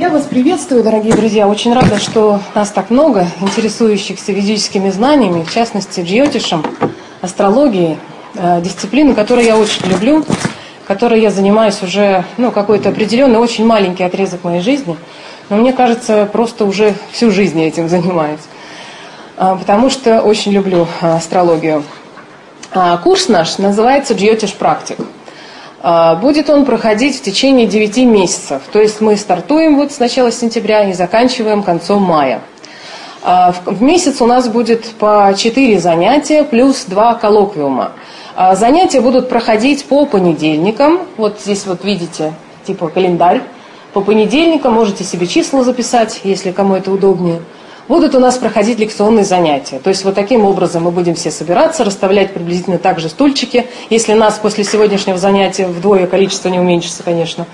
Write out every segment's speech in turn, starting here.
Я вас приветствую, дорогие друзья. Очень рада, что нас так много, интересующихся ведическими знаниями, в частности, джьотишем, астрологией, дисциплину, которую я очень люблю, которой я занимаюсь уже какой-то определенный, очень маленький отрезок моей жизни. Но мне кажется, просто уже всю жизнь я этим занимаюсь, потому что очень люблю астрологию. Курс наш называется «Джьотиш Практик». Будет он проходить в течение 9 месяцев. То есть мы стартуем с начала сентября и заканчиваем концом мая. В месяц у нас будет по 4 занятия плюс 2 коллоквиума. Занятия будут проходить по понедельникам. Вот здесь вот видите, типа календарь. По понедельникам можете себе числа записать, если кому это удобнее. Будут у нас проходить лекционные занятия. То есть вот таким образом мы будем все собираться, расставлять приблизительно так же стульчики. Если нас после сегодняшнего занятия вдвое количество не уменьшится, конечно.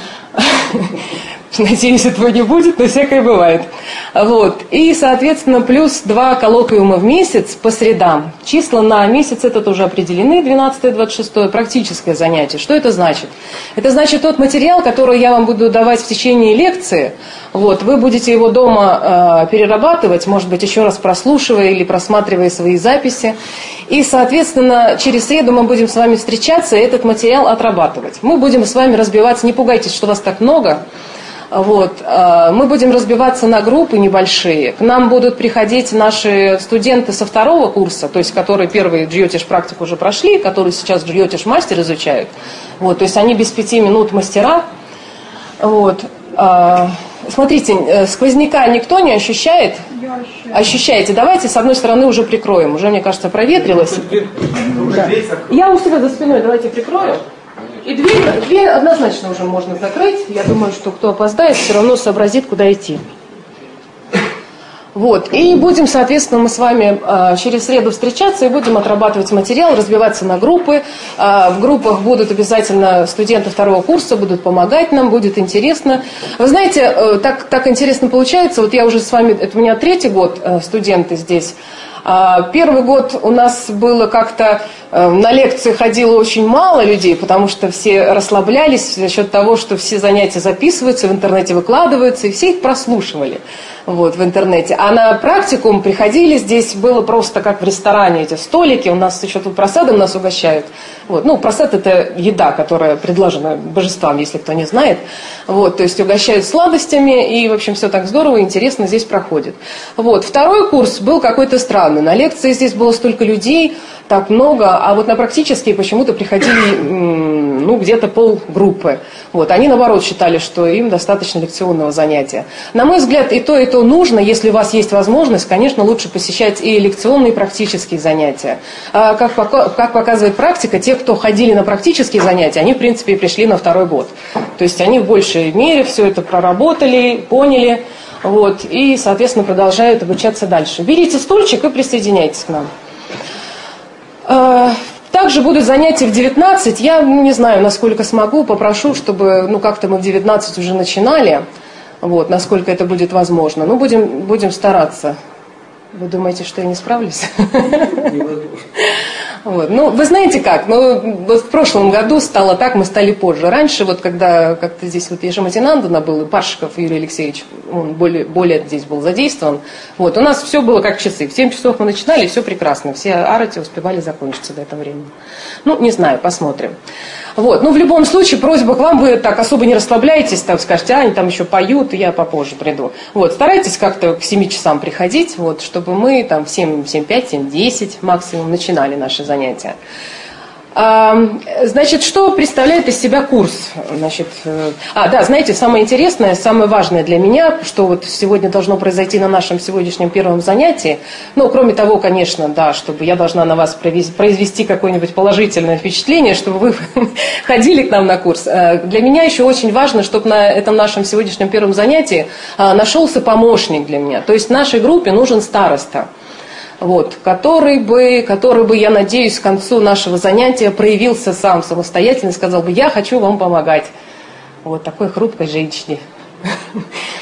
Надеюсь, этого не будет, но всякое бывает. Вот. И, соответственно, плюс 2 коллоквиума в месяц по средам. Числа на месяц этот уже определены, 12-26, практическое занятие. Что это значит? Это значит тот материал, который я вам буду давать в течение лекции. Вот, вы будете его дома перерабатывать, может быть, еще раз прослушивая или просматривая свои записи. И, соответственно, через среду мы будем с вами встречаться и этот материал отрабатывать. Мы будем с вами разбиваться, не пугайтесь, что вас так много. Вот. Мы будем разбиваться на группы небольшие. К нам будут приходить наши студенты со 2-го курса, то есть которые первый джьотиш практику уже прошли, которые сейчас джьотиш мастер изучают. Вот. То есть они без 5 минут мастера. Вот. Смотрите, сквозняка никто не ощущает? Я ощущаю. Ощущаете? Давайте с одной стороны уже прикроем. Уже, мне кажется, проветрилось. Да. Я у себя за спиной давайте прикрою. И дверь однозначно уже можно закрыть. Я думаю, что кто опоздает, все равно сообразит, куда идти. Вот. И будем, соответственно, мы с вами через среду встречаться и будем отрабатывать материал, разбиваться на группы. В группах будут обязательно студенты 2-го курса, будут помогать нам, будет интересно. Вы знаете, так интересно получается. Вот я уже с вами, это у меня 3-й год студенты здесь. Первый год у нас было как-то, на лекции ходило очень мало людей, потому что все расслаблялись за счет того, что все занятия записываются, в интернете выкладываются, и все их прослушивали вот, в интернете. А на практикум приходили, здесь было просто как в ресторане эти столики, у нас еще тут просадом нас угощают. Вот. Ну, просад – это еда, которая предложена божествам, если кто не знает. Вот, то есть угощают сладостями, и, в общем, все так здорово и интересно здесь проходит. Вот. 2-й курс был какой-то странный. На лекции здесь было столько людей, так много, а вот на практические почему-то приходили где-то полгруппы. Вот. Они, наоборот, считали, что им достаточно лекционного занятия. На мой взгляд, и то нужно. Если у вас есть возможность, конечно, лучше посещать и лекционные, и практические занятия. Как показывает практика, те, кто ходили на практические занятия, они, в принципе, и пришли на 2-й год. То есть они в большей мере все это проработали, поняли, вот, и, соответственно, продолжают обучаться дальше. Берите стульчик и присоединяйтесь к нам. Также будут занятия в 19. Я не знаю, насколько смогу, попрошу, чтобы как-то мы в 19 уже начинали, вот, насколько это будет возможно. Но будем стараться. Вы думаете, что я не справлюсь? Невозможно. Вот. Ну, вы знаете как, вот в прошлом году стало так, мы стали позже. Раньше, вот когда как-то здесь вот Ежематинандана был, и Паршиков Юрий Алексеевич, он более здесь был задействован, вот, у нас все было как часы. В 7 часов мы начинали, и все прекрасно, все арати успевали закончиться до этого времени. Ну, не знаю, посмотрим. Вот. Ну, в любом случае, просьба к вам, вы так особо не расслабляйтесь, там скажете, они там еще поют, и я попозже приду. Вот. Старайтесь как-то к 7 часам приходить, вот, чтобы мы там в 7:05, 7:10 максимум начинали наши занятия. Значит, что представляет из себя курс? Значит, да, знаете, самое интересное, самое важное для меня, что вот сегодня должно произойти на нашем сегодняшнем первом занятии, кроме того, конечно, да, чтобы я должна на вас произвести какое-нибудь положительное впечатление, чтобы вы ходили к нам на курс. Для меня еще очень важно, чтобы на этом нашем сегодняшнем первом занятии нашелся помощник для меня. То есть нашей группе нужен староста. Вот, который бы, я надеюсь, к концу нашего занятия проявился сам самостоятельно и сказал бы, я хочу вам помогать. Вот такой хрупкой женщине.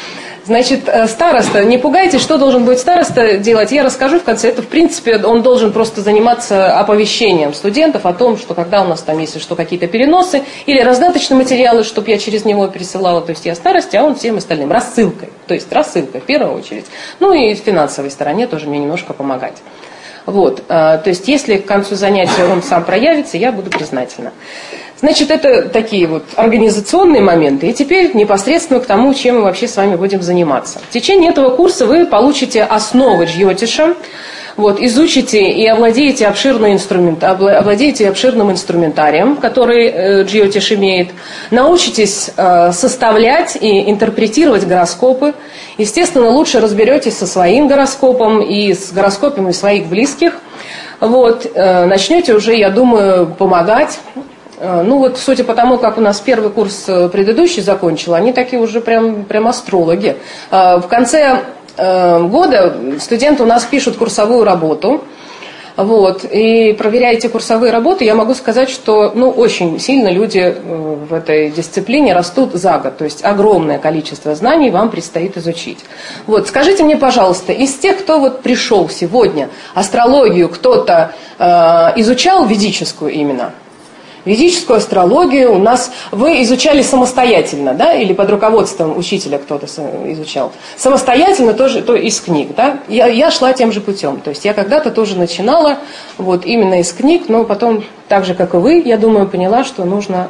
Значит, староста, не пугайтесь, что должен будет староста делать, я расскажу в конце. Это, в принципе, он должен просто заниматься оповещением студентов о том, что когда у нас там, если что, какие-то переносы или раздаточные материалы, чтобы я через него пересылала, то есть я старосте, а он всем остальным. Рассылкой, то есть рассылкой в первую очередь. Ну и в финансовой стороне тоже мне немножко помогать. Вот, то есть если к концу занятия он сам проявится, я буду признательна. Значит, это такие вот организационные моменты. И теперь непосредственно к тому, чем мы вообще с вами будем заниматься. В течение этого курса вы получите основы джйотиша, вот, изучите и овладеете обширным инструментарием, который джйотиш имеет. Научитесь составлять и интерпретировать гороскопы. Естественно, лучше разберетесь со своим гороскопом и с гороскопами своих близких. Вот, начнете уже, я думаю, помогать. Ну вот, судя по тому, как у нас первый курс предыдущий закончил, они такие уже прям астрологи. В конце года студенты у нас пишут курсовую работу. Вот, и проверяя эти курсовые работы, я могу сказать, что очень сильно люди в этой дисциплине растут за год. То есть огромное количество знаний вам предстоит изучить. Вот, скажите мне, пожалуйста, из тех, кто вот пришел сегодня, астрологию кто-то изучал, ведическую именно? Ведическую астрологию у нас вы изучали самостоятельно, да, или под руководством учителя кто-то изучал? Самостоятельно тоже то из книг, да? Я шла тем же путем, то есть я когда-то тоже начинала вот именно из книг, но потом, так же как и вы, я думаю, поняла, что нужен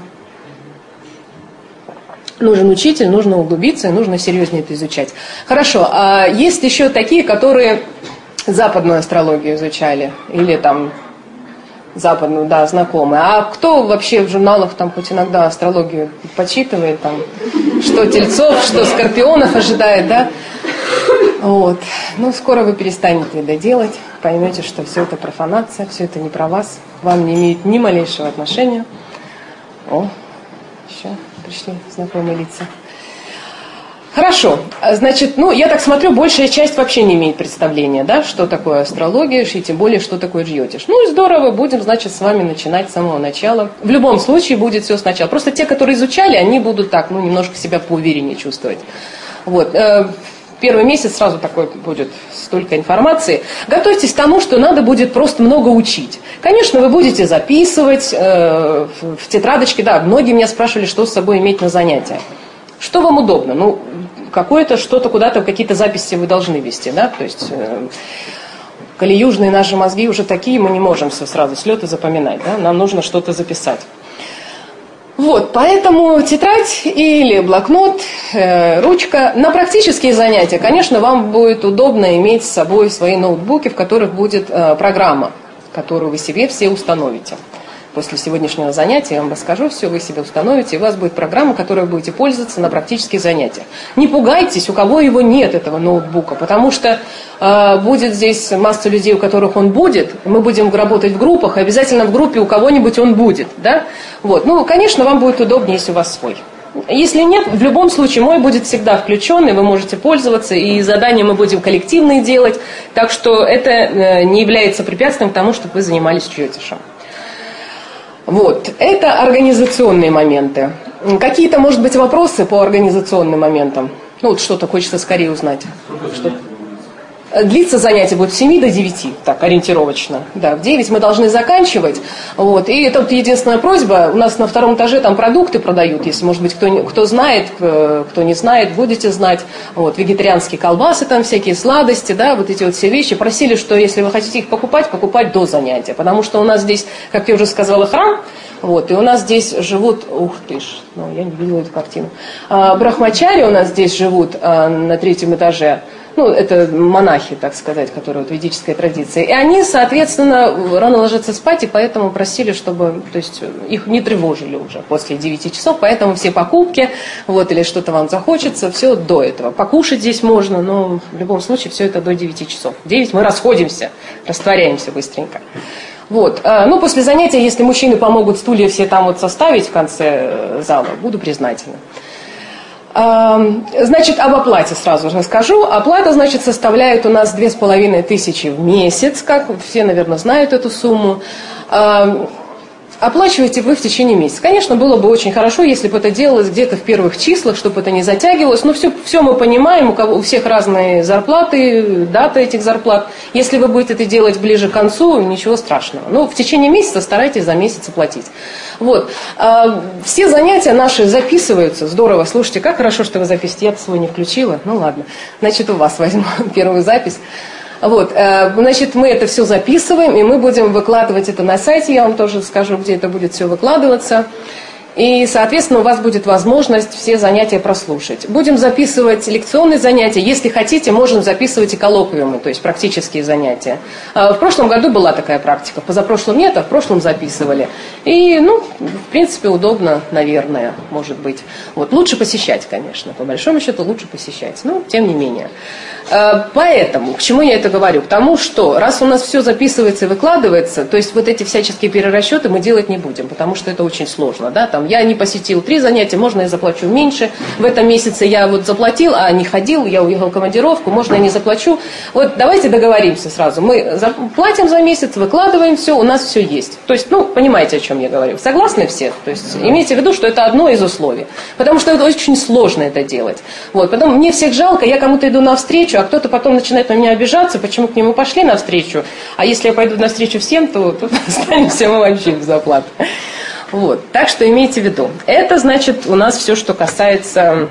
учитель, нужно углубиться и нужно серьезнее это изучать. Хорошо, а есть еще такие, которые западную астрологию изучали или там западную, да, знакомые. А кто вообще в журналах там хоть иногда астрологию почитывает, там, что тельцов, что скорпионов ожидает, да? Вот. Ну, скоро вы перестанете это делать, поймете, что все это профанация, все это не про вас, к вам не имеет ни малейшего отношения. О, еще пришли знакомые лица. Хорошо, значит, я так смотрю, большая часть вообще не имеет представления, да, что такое астрология, и тем более, что такое джйотиш. Ну и здорово, будем, значит, с вами начинать с самого начала. В любом случае будет все сначала. Просто те, которые изучали, они будут так, немножко себя поувереннее чувствовать. Вот. Первый месяц сразу такой будет столько информации. Готовьтесь к тому, что надо будет просто много учить. Конечно, вы будете записывать в тетрадочке, да, многие меня спрашивали, что с собой иметь на занятия. Что вам удобно? Какое-то что-то куда-то, какие-то записи вы должны вести, да? То есть, коли южные наши мозги уже такие, мы не можем все сразу с лета запоминать, да? Нам нужно что-то записать. Вот, поэтому тетрадь или блокнот, ручка. На практические занятия, конечно, вам будет удобно иметь с собой свои ноутбуки, в которых будет программа, которую вы себе все установите. После сегодняшнего занятия я вам расскажу все, вы себе установите, и у вас будет программа, которой вы будете пользоваться на практических занятиях. Не пугайтесь, у кого его нет, этого ноутбука, потому что будет здесь масса людей, у которых он будет, мы будем работать в группах, и обязательно в группе у кого-нибудь он будет, да? Вот. Конечно, вам будет удобнее, если у вас свой. Если нет, в любом случае мой будет всегда включен, и вы можете пользоваться, и задания мы будем коллективные делать, так что это не является препятствием к тому, чтобы вы занимались джйотишем. Вот, это организационные моменты. Какие-то, может быть, вопросы по организационным моментам? Что-то хочется скорее узнать. Что? Длиться занятие будет с 7 до 9, так, ориентировочно. Да, в 9 мы должны заканчивать. Вот, и это единственная просьба. У нас на втором этаже там продукты продают, если, может быть, кто знает, кто не знает, будете знать. Вот, вегетарианские колбасы, там всякие сладости, да, вот эти вот все вещи. Просили, что если вы хотите их покупать до занятия. Потому что у нас здесь, как я уже сказала, храм. Вот, и у нас здесь живут, ух ты ж, я не видела эту картину. Брахмачари у нас здесь живут на 3-м этаже. Это монахи, так сказать, которые в ведической традиции. И они, соответственно, рано ложатся спать, и поэтому просили, чтобы, то есть, их не тревожили уже после 9 часов, поэтому все покупки, или что-то вам захочется, все до этого. Покушать здесь можно, но в любом случае все это до 9 часов. В 9 мы расходимся, растворяемся быстренько. Вот. После занятия, если мужчины помогут стулья все там составить в конце зала, буду признательна. Значит, об оплате сразу расскажу. Оплата, значит, составляет у нас 2500 в месяц, как все, наверное, знают эту сумму. оплачиваете вы в течение месяца. Конечно, было бы очень хорошо, если бы это делалось где-то в первых числах, чтобы это не затягивалось. Но все мы понимаем, у всех разные зарплаты, даты этих зарплат. Если вы будете это делать ближе к концу, ничего страшного. Но в течение месяца старайтесь за месяц оплатить. Вот. Все занятия наши записываются. Здорово. Слушайте, как хорошо, что вы записываете. Я-то свой не включила. Ну ладно. Значит, у вас возьму первую запись. Вот, значит, мы это все записываем, и мы будем выкладывать это на сайте, я вам тоже скажу, где это будет все выкладываться. И, соответственно, у вас будет возможность все занятия прослушать. Будем записывать лекционные занятия. Если хотите, можем записывать и коллоквиумы, то есть практические занятия. В прошлом году была такая практика. Позапрошлом нет, а в прошлом записывали. И, в принципе, удобно, наверное, может быть. Вот, лучше посещать, конечно. По большому счету, лучше посещать. Но, тем не менее. Поэтому, к чему я это говорю? К тому, что раз у нас все записывается и выкладывается, то есть вот эти всяческие перерасчеты мы делать не будем, потому что это очень сложно. Да? Там, я не посетил 3 занятия, можно я заплачу меньше. В этом месяце я вот заплатил, а не ходил, я уехал в командировку, можно я не заплачу. Вот давайте договоримся сразу. Мы платим за месяц, выкладываем все, у нас все есть. То есть, понимаете, о чем я говорю. Согласны все? То есть имейте в виду, что это одно из условий. Потому что это очень сложно это делать. Вот. Потом мне всех жалко, я кому-то иду навстречу, а кто-то потом начинает на меня обижаться, почему к нему пошли навстречу, а если я пойду навстречу всем, то тут останемся мы вообще без оплаты. Вот. Так что имейте в виду. Это значит у нас все, что касается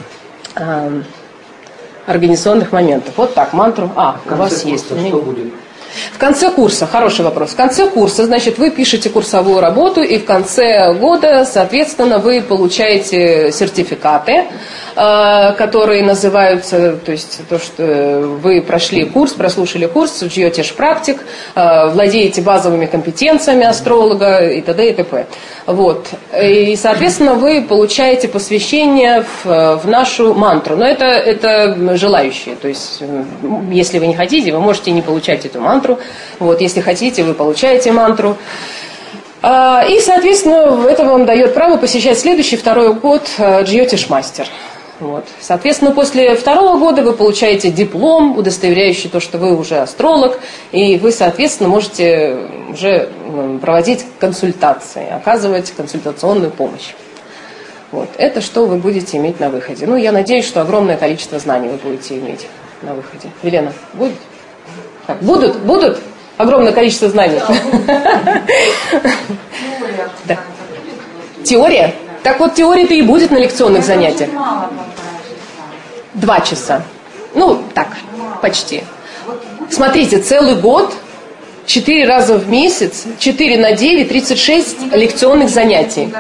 организационных моментов. Вот так, мантру. У вас есть. Что будет? В конце курса, хороший вопрос, в конце курса, значит, вы пишете курсовую работу, и в конце года, соответственно, вы получаете сертификаты, которые называются, то есть то, что вы прошли курс, прослушали курс, GeoTech практик, владеете базовыми компетенциями астролога и т.д. и т.п. Вот. И, соответственно, вы получаете посвящение в нашу мантру. Но это желающие, то есть если вы не хотите, вы можете не получать эту мантру. Вот, если хотите, вы получаете мантру. И, соответственно, это вам дает право посещать следующий 2-й год GeoTech Master. Вот. Соответственно, после 2-го года вы получаете диплом, удостоверяющий то, что вы уже астролог, и вы, соответственно, можете уже проводить консультации, оказывать консультационную помощь. Вот. Это что вы будете иметь на выходе. Я надеюсь, что огромное количество знаний вы будете иметь на выходе. Елена, будет? Так, будут? Огромное количество знаний. Да. Теория? Так вот, теория-то и будет на лекционных занятиях. 2 часа. Так, почти. Смотрите, целый год, 4 раза в месяц, 4 на 9, 36 лекционных занятий.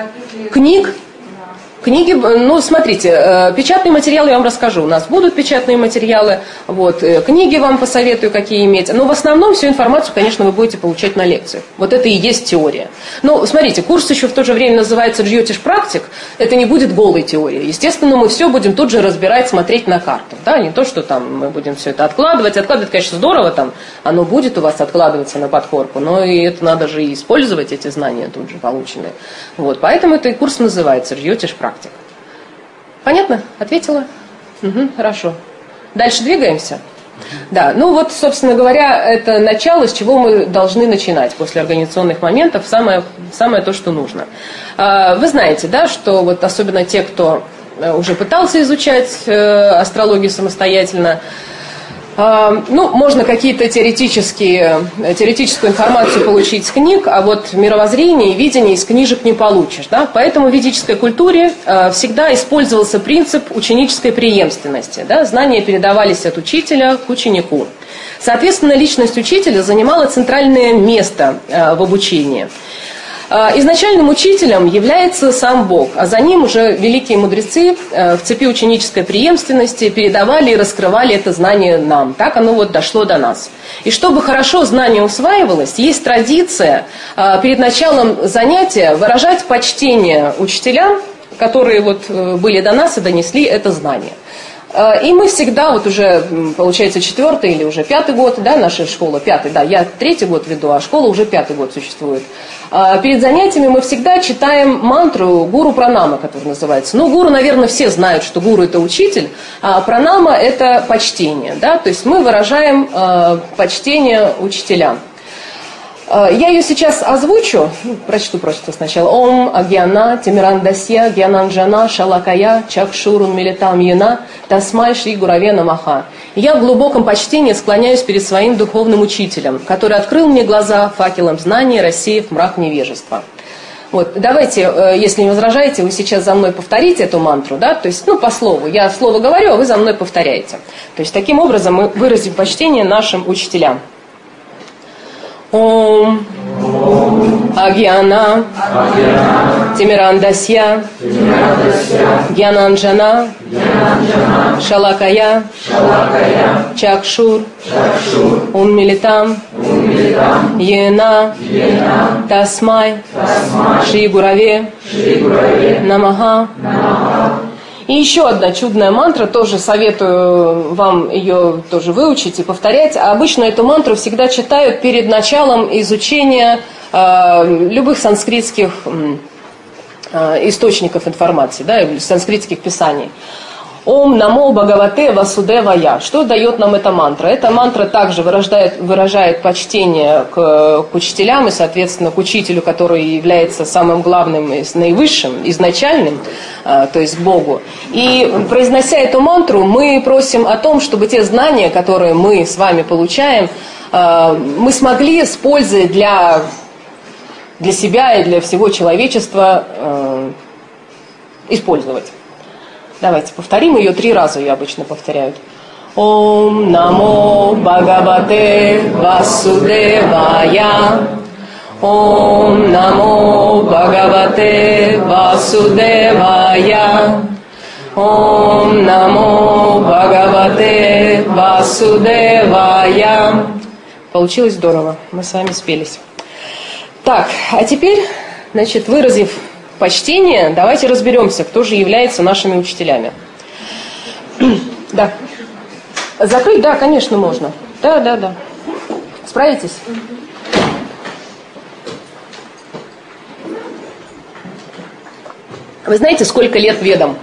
Книги, смотрите, печатные материалы я вам расскажу. У нас будут печатные материалы, вот, книги вам посоветую, какие иметь. Но в основном всю информацию, конечно, вы будете получать на лекциях. Вот это и есть теория. Смотрите, курс еще в то же время называется GeoTech практик. Это не будет голой теории. Естественно, мы все будем тут же разбирать, смотреть на карту. Да? Не то, что там мы будем все это откладывать. Откладывать, конечно, здорово, там оно будет у вас откладываться на подкорку, но и это надо же и использовать, эти знания тут же полученные. Вот, поэтому этот курс называется GeoTech практик. Понятно? Ответила? Угу, хорошо. Дальше двигаемся? Да, собственно говоря, это начало, с чего мы должны начинать после организационных моментов, самое то, что нужно. Вы знаете, да, что вот особенно те, кто уже пытался изучать астрологию самостоятельно, можно какие-то теоретическую информацию получить с книг, а вот мировоззрение и видение из книжек не получишь. Да? Поэтому в ведической культуре всегда использовался принцип ученической преемственности. Да? Знания передавались от учителя к ученику. Соответственно, личность учителя занимала центральное место в обучении. Изначальным учителем является сам Бог, а за ним уже великие мудрецы в цепи ученической преемственности передавали и раскрывали это знание нам. Так оно дошло до нас. И чтобы хорошо знание усваивалось, есть традиция перед началом занятия выражать почтение учителям, которые были до нас и донесли это знание. И мы всегда, уже получается 4-й или уже 5-й год, да, наша школа, 5-й, да, я 3-й год веду, а школа уже 5-й год существует. Перед занятиями мы всегда читаем мантру гуру пранама, которая называется. Гуру, наверное, все знают, что гуру – это учитель, а пранама – это почтение, да, то есть мы выражаем почтение учителям. Я ее сейчас озвучу, прочту просто сначала. Ом агьяна тимирандасья гьянанджана шалакая чакшурун милитам юна тасмай шри гураве намаха. Я в глубоком почтении склоняюсь перед своим духовным учителем, который открыл мне глаза факелом знания, рассеяв мрак невежества. Вот, давайте, если не возражаете, вы сейчас за мной повторите эту мантру, да, то есть, по слову. Я слово говорю, а вы за мной повторяете. То есть, таким образом мы выразим почтение нашим учителям. Ом Агьяна Тимирандасья Гьянанджана Шалакая Чакшур Унмилитам Йена Тасмай Шри Гураве Намаха. И еще одна чудная мантра, тоже советую вам ее тоже выучить и повторять. А обычно эту мантру всегда читают перед началом изучения любых санскритских источников информации, да, санскритских писаний. Ом намо Бхагавате Васудевая. Что дает нам эта мантра? Эта мантра также выражает почтение к учителям и, соответственно, к учителю, который является самым главным, наивысшим, изначальным, то есть Богу. И, произнося эту мантру, мы просим о том, чтобы те знания, которые мы с вами получаем, мы смогли с пользой для себя и для всего человечества использовать. Давайте повторим ее 3 раза, ее обычно повторяют. Ом намо Бхагавате Васудевая. Ом намо Бхагавате Васудевая. Ом намо Бхагавате Васудевая. Получилось здорово, мы с вами спелись. Так, а теперь, значит, выразив почтение, давайте разберемся, кто же является нашими учителями. Да. Закрыть? Да, конечно, можно. Да. Справитесь? Вы знаете, сколько лет Ведам?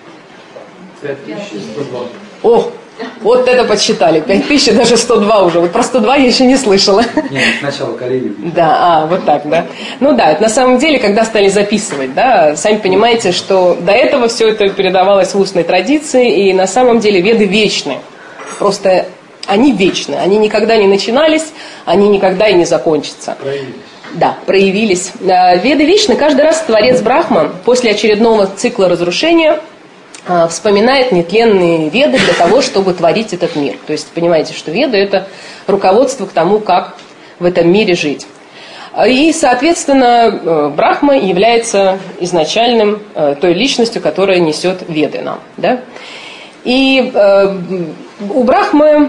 5102. О, вот это подсчитали. 5000, даже 102 уже. Вот про 102 я еще не слышала. Нет, сначала Кали-юги. Да, вот так, да. Ну да, это на самом деле, когда стали записывать, да, сами понимаете, что до этого все это передавалось в устной традиции, и на самом деле Веды вечны. Просто они вечны, они никогда не начинались, они никогда и не закончатся. Проявились. Да, проявились. Веды вечны. Каждый раз Творец Брахма после очередного цикла разрушения вспоминает нетленные Веды для того, чтобы творить этот мир. То есть, понимаете, что Веды – это руководство к тому, как в этом мире жить. И, соответственно, Брахма является изначальным той личностью, которая несет Веды нам. Да? И у Брахмы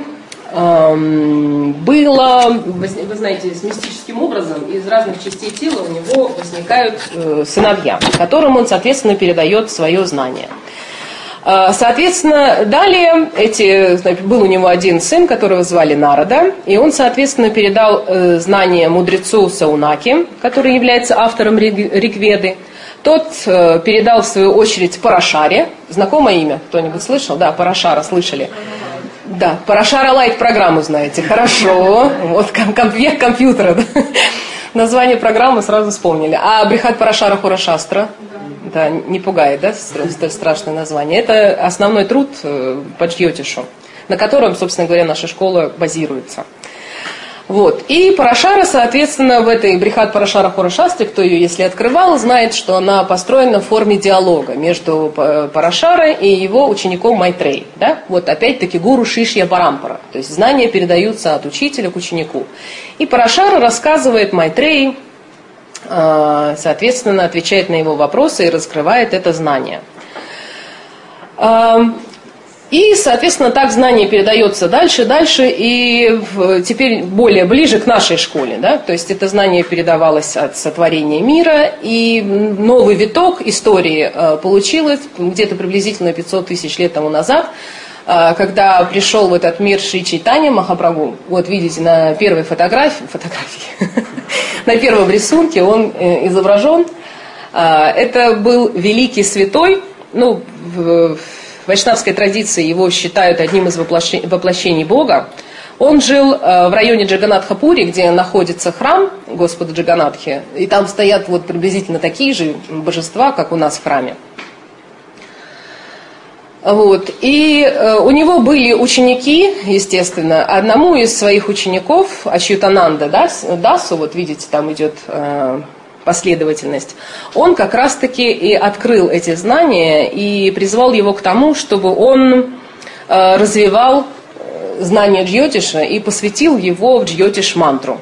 было, вы знаете, с мистическим образом из разных частей тела у него возникают сыновья, которым он, соответственно, передает свое знание. Соответственно, далее был у него один сын, которого звали Нарада, и он, соответственно, передал знания мудрецу Саунаки, который является автором Ригведы. Тот передал, в свою очередь, Парашаре. Знакомое имя? Кто-нибудь слышал? Да, Парашара слышали. Да, Парашара лайт-программу знаете. Хорошо. Вот век компьютера. Да? Название программы сразу вспомнили. А Брихат Парашара Хурашастра? Да, не пугает, да, столь страшное название. Это основной труд по Джьотишу, на котором, собственно говоря, наша школа базируется. Вот. И Парашара, соответственно, в этой Брихат Парашара Хурашастре, кто ее, если открывал, знает, что она построена в форме диалога между Парашарой и его учеником Майтрей. Да? Вот опять-таки гуру Шишья Парампара. То есть знания передаются от учителя к ученику. И Парашара рассказывает Майтреи, соответственно, отвечает на его вопросы и раскрывает это знание. И, соответственно, так знание передается дальше, и теперь более ближе к нашей школе. Да? То есть это знание передавалось от сотворения мира, и новый виток истории получилось где-то приблизительно 500 тысяч лет тому назад, когда пришел в этот мир Шри Чайтанья Махапрабху. Вот видите, на первой фотографии на первом рисунке он изображен. Это был великий святой, в вайшнавской традиции его считают одним из воплощений Бога. Он жил в районе Джаганатха-Пури, где находится храм Господа Джаганатхи, и там стоят вот приблизительно такие же божества, как у нас в храме. Вот. И у него были ученики, естественно. Одному из своих учеников, Ачьютананда Дасу, вот видите, там идет последовательность, он как раз-таки и открыл эти знания и призвал его к тому, чтобы он развивал знание Джьотиша и посвятил его в Джьотиш-мантру.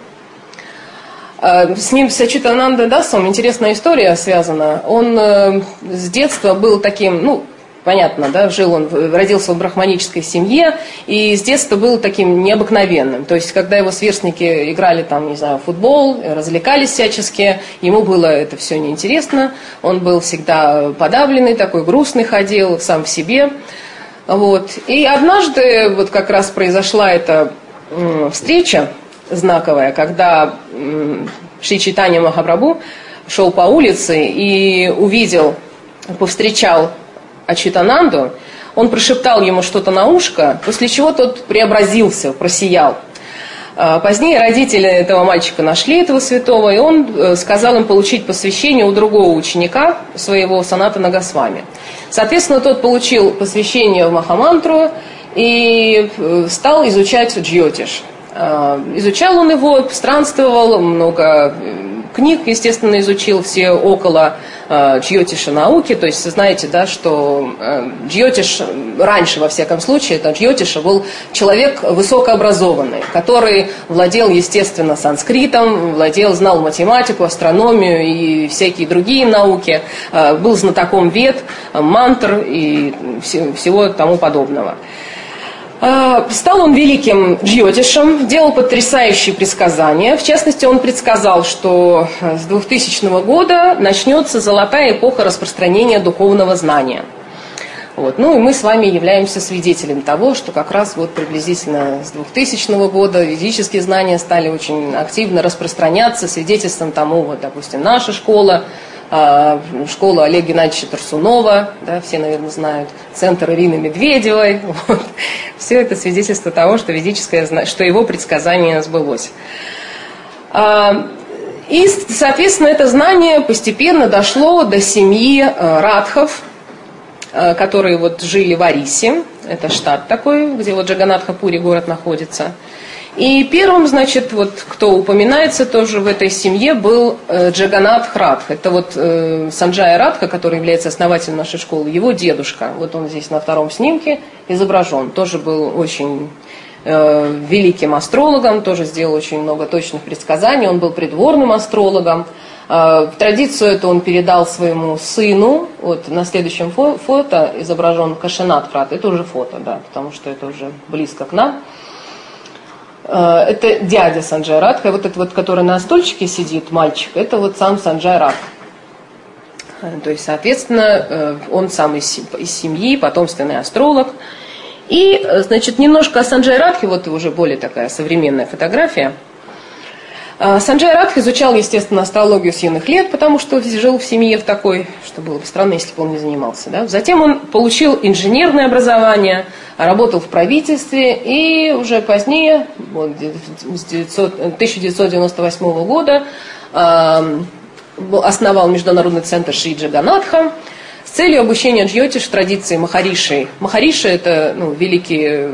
С ним, с Ачьютананда Дасом, интересная история связана. Он с детства был таким, понятно, да, родился в брахманической семье и с детства был таким необыкновенным. То есть, когда его сверстники играли там, не знаю, в футбол, развлекались всячески, ему было это все неинтересно. Он был всегда подавленный, такой грустный ходил, сам в себе. Вот. И однажды вот как раз произошла эта встреча знаковая, когда Шри Чайтанья Махапрабху шел по улице и повстречал Ачьютананду, он прошептал ему что-то на ушко, после чего тот преобразился, просиял. Позднее родители этого мальчика нашли этого святого, и он сказал им получить посвящение у другого ученика своего, Санатана Госвами. Соответственно, тот получил посвящение в Махамантру и стал изучать Джьотиш. Изучал он его, странствовал, много книг, естественно, изучил, все около Джьотиша науки. То есть, знаете, да, что Джьотиш, раньше, во всяком случае, это Джьотиша был человек высокообразованный, который владел, естественно, санскритом, знал математику, астрономию и всякие другие науки, был знатоком вед, мантр и всего тому подобного. Стал он великим джьотишем, делал потрясающие предсказания. В частности, он предсказал, что с 2000 года начнется золотая эпоха распространения духовного знания. Вот. И мы с вами являемся свидетелем того, что как раз вот приблизительно с 2000 года ведические знания стали очень активно распространяться, свидетельством тому, вот, допустим, наша школа, школа Олега Геннадьевича Тарсунова, да, все, наверное, знают, центр Ирины Медведевой. Вот. Все это свидетельство того, что что его предсказание сбылось. И, соответственно, это знание постепенно дошло до семьи Радхов, которые вот жили в Арисе. Это штат такой, где вот Джаганатха-Пури город находится. И первым, значит, вот кто упоминается тоже в этой семье, был Джаганатх Радх. Это вот Санджая Радха, который является основателем нашей школы, его дедушка. Вот он здесь на втором снимке изображен. Тоже был очень великим астрологом, тоже сделал очень много точных предсказаний. Он был придворным астрологом. Традицию эту он передал своему сыну. Вот на следующем фото изображен Кашинатх Радх. Это уже фото, да, потому что это уже близко к нам. Это дядя Санджая Радха, вот этот вот, который на стульчике сидит, мальчик, это вот сам Санджая Радх. То есть, соответственно, он сам из семьи, потомственный астролог. И, значит, немножко о Санджае Радхе, вот уже более такая современная фотография. Санджай Радх изучал, естественно, астрологию с юных лет, потому что жил в семье в такой, что было бы странно, если бы он не занимался. Да? Затем он получил инженерное образование, работал в правительстве и уже позднее, вот, с 1998 года, основал Международный центр Шри Джаганатха с целью обучения джьотиш в традиции Махариши. Махариши – это великие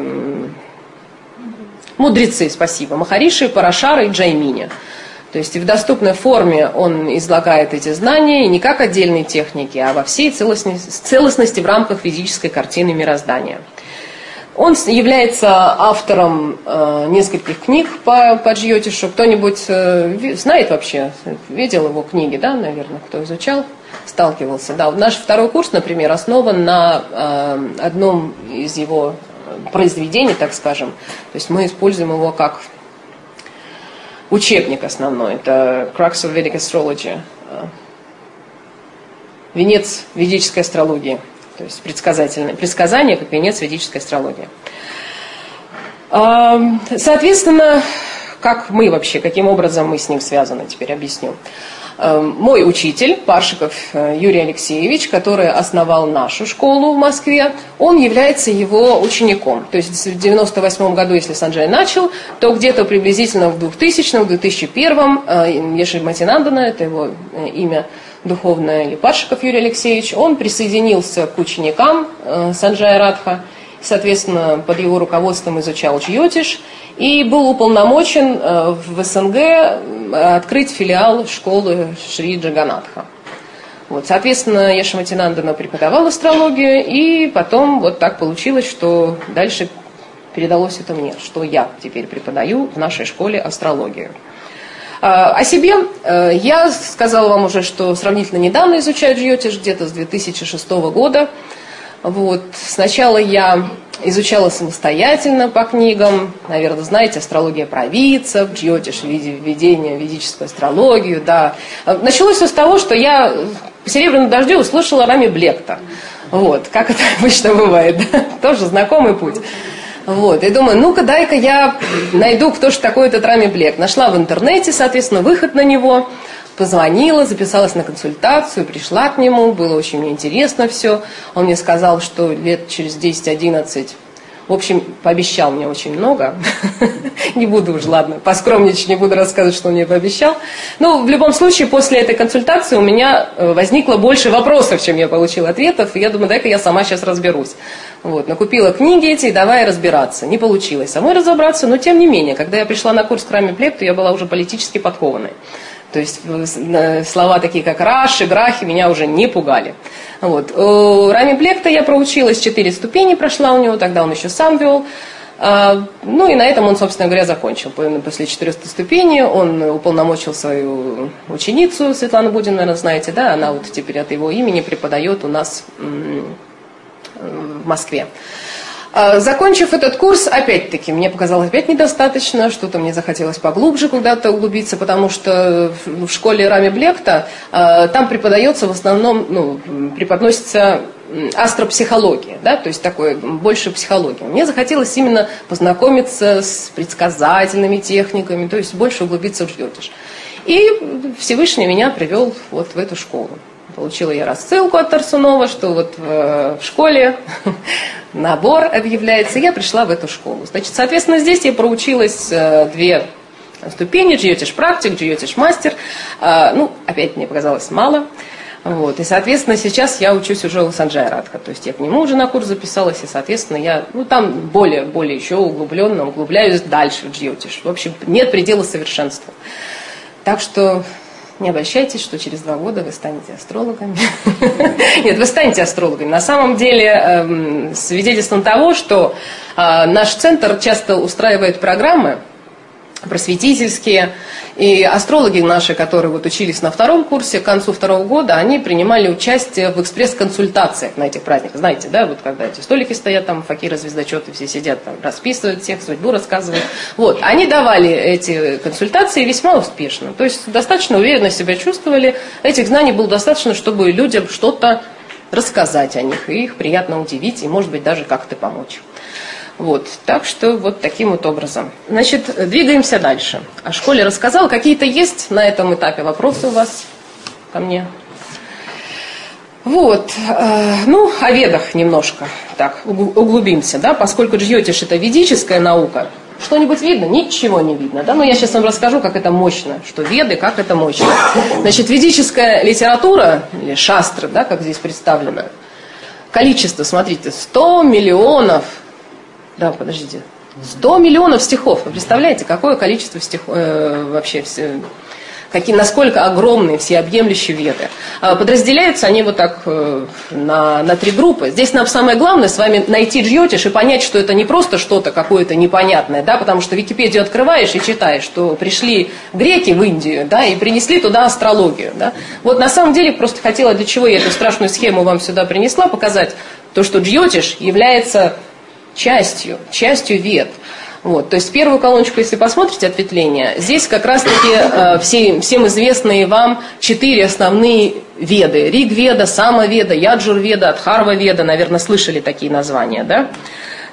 мудрецы, спасибо. Махариши, Парашара и Джаймини. То есть в доступной форме он излагает эти знания не как отдельные техники, а во всей целостности в рамках физической картины мироздания. Он является автором нескольких книг по джьотишу. Кто-нибудь знает вообще, видел его книги, да, наверное, кто изучал, сталкивался. Да, наш второй курс, например, основан на одном из его произведений, так скажем. То есть мы используем его как учебник основной. Это Crux of Vedic Astrology. Венец ведической астрологии. То есть предсказание как венец ведической астрологии. Соответственно, каким образом мы с ним связаны, теперь объясню. Мой учитель, Паршиков Юрий Алексеевич, который основал нашу школу в Москве, он является его учеником. То есть в 1998 году, если Санджай начал, то где-то приблизительно в 2000-м, в 2001-м Ешиматинандана, это его имя духовное, или Паршиков Юрий Алексеевич, он присоединился к ученикам Санджая Радха, соответственно, под его руководством изучал джйотиш и был уполномочен в СНГ открыть филиал школы Шри Джаганатха. Вот, соответственно, Ешиматинандана преподавал астрологию, и потом вот так получилось, что дальше передалось это мне, что я теперь преподаю в нашей школе астрологию. О себе я сказала вам уже, что сравнительно недавно изучаю джйотиш, где-то с 2006 года. Вот. Сначала я изучала самостоятельно по книгам, наверное, знаете, астрология провидцев, джйотиш, введение в ведическую астрологию, да. Началось все с того, что я по «Серебряному дождю» услышала Рами Блекта. Вот, как это обычно бывает, да? Тоже знакомый путь. Вот, и думаю, ну-ка, дай-ка я найду, кто же такой этот Рами Блек. Нашла в интернете, соответственно, выход на него. Позвонила, записалась на консультацию, пришла к нему, было очень мне интересно все. Он мне сказал, что лет через 10-11, в общем, пообещал мне очень много. Не буду уж, ладно, поскромничать, не буду рассказывать, что он мне пообещал. Но в любом случае, после этой консультации у меня возникло больше вопросов, чем я получила ответов. И я думаю, дай-ка я сама сейчас разберусь. Вот, накупила книги эти и давай разбираться. Не получилось самой разобраться, но тем не менее, когда я пришла на курс к Рами Блекту, я была уже политически подкованной. То есть слова такие, как «раши», «грахи» меня уже не пугали. Вот. У Рами Блекта я проучилась, 4 ступени прошла у него, тогда он еще сам вел. Ну и на этом он, собственно говоря, закончил. После 400 ступеней он уполномочил свою ученицу, Светлану Будину, наверное, знаете, да? Она вот теперь от его имени преподает у нас в Москве. Закончив этот курс, опять-таки, мне показалось опять недостаточно, что-то мне захотелось поглубже куда-то углубиться, потому что в школе Рами Блекта там преподается в основном, преподносится астропсихология, да, то есть такое, больше психология. Мне захотелось именно познакомиться с предсказательными техниками, то есть больше углубиться в джйотиш. И Всевышний меня привел вот в эту школу. Получила я рассылку от Тарсунова, что вот в школе набор объявляется, и я пришла в эту школу. Значит, соответственно, здесь я проучилась 2 ступени, джйотиш-практик, джйотиш-мастер. Опять мне показалось мало. Вот. И, соответственно, сейчас я учусь уже у Санджая Радха. То есть я к нему уже на курс записалась, и, соответственно, я там более еще углубленно углубляюсь дальше в джйотиш. В общем, нет предела совершенству. Так что не обольщайтесь, что через 2 года вы станете астрологами. Нет, вы станете астрологами. На самом деле, свидетельством того, что наш центр часто устраивает программы просветительские, и астрологи наши, которые вот учились на 2-м курсе, к концу 2-го года, они принимали участие в экспресс-консультациях на этих праздниках. Знаете, да, вот когда эти столики стоят, там факиры, звездочеты, все сидят, там расписывают всех, судьбу рассказывают. Вот, они давали эти консультации весьма успешно, то есть достаточно уверенно себя чувствовали, этих знаний было достаточно, чтобы людям что-то рассказать о них, и их приятно удивить, и, может быть, даже как-то помочь. Вот, так что вот таким вот образом. Значит, двигаемся дальше. О школе рассказала. Какие-то есть на этом этапе вопросы у вас ко мне? Вот, о ведах немножко так углубимся, да, поскольку джйотиш это ведическая наука. Что-нибудь видно? Ничего не видно, да? Но я сейчас вам расскажу, как это мощно, что веды, как это мощно. Значит, ведическая литература, или шастры, да, как здесь представлено, количество, смотрите, 100 миллионов. Да, подождите. 100 миллионов стихов. Вы представляете, какое количество стихов вообще, насколько огромные, всеобъемлющие веды. Подразделяются они вот так на 3 группы. Здесь нам самое главное с вами найти джйотиш и понять, что это не просто что-то какое-то непонятное, да, потому что Википедию открываешь и читаешь, что пришли греки в Индию, да, и принесли туда астрологию, да. Вот на самом деле просто хотела, для чего я эту страшную схему вам сюда принесла, показать то, что джйотиш является частью вед. Вот, то есть первую колоночку, если посмотрите, ответвление, здесь как раз-таки всем известные вам 4 основные веды. Риг-веда, Сама-веда, Яджур-веда, Адхарва-веда, наверное, слышали такие названия, да?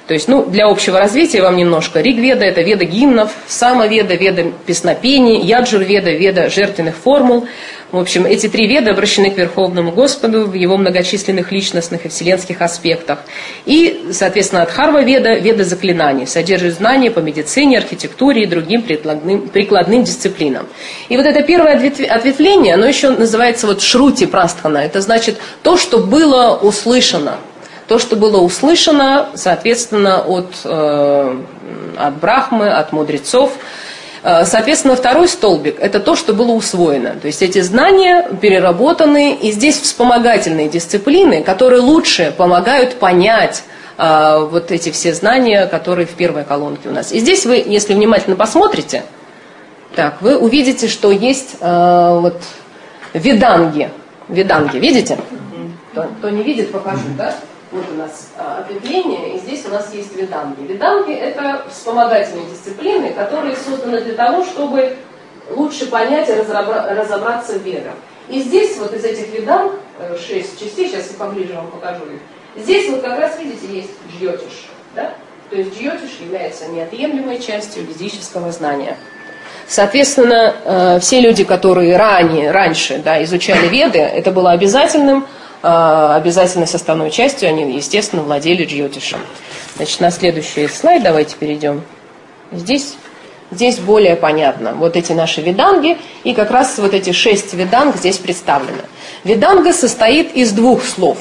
То есть, для общего развития вам немножко. Риг-веда – это веда гимнов, Сама-веда, веда песнопений, Яджур-веда, веда жертвенных формул. В общем, эти 3 веды обращены к Верховному Господу в его многочисленных личностных и вселенских аспектах. И, соответственно, Адхарва-веда – веда заклинаний, содержит знания по медицине, архитектуре и другим прикладным дисциплинам. И вот это первое ответвление, оно еще называется Шрути-прастхана. Это значит то, что было услышано. То, что было услышано, соответственно, от Брахмы, от мудрецов. Соответственно, второй столбик – это то, что было усвоено. То есть эти знания переработаны, и здесь вспомогательные дисциплины, которые лучше помогают понять эти все знания, которые в первой колонке у нас. И здесь вы, если внимательно посмотрите, вы увидите, что есть веданги. Веданги, видите? Кто не видит, покажу, да? Вот у нас ответвление, и здесь у нас есть веданги. Веданги – это вспомогательные дисциплины, которые созданы для того, чтобы лучше понять и разобраться в ведах. И здесь из этих веданг, 6 частей, сейчас я поближе вам покажу их, здесь как раз, видите, есть джьотиш. Да? То есть джьотиш является неотъемлемой частью ведического знания. Соответственно, все люди, которые раньше изучали веды, это было обязательной составной частью, они, естественно, владели джьотишем. Значит, на следующий слайд давайте перейдем. Здесь более понятно. Вот эти наши веданги, и как раз эти 6 веданг здесь представлены. Веданга состоит из 2 слов.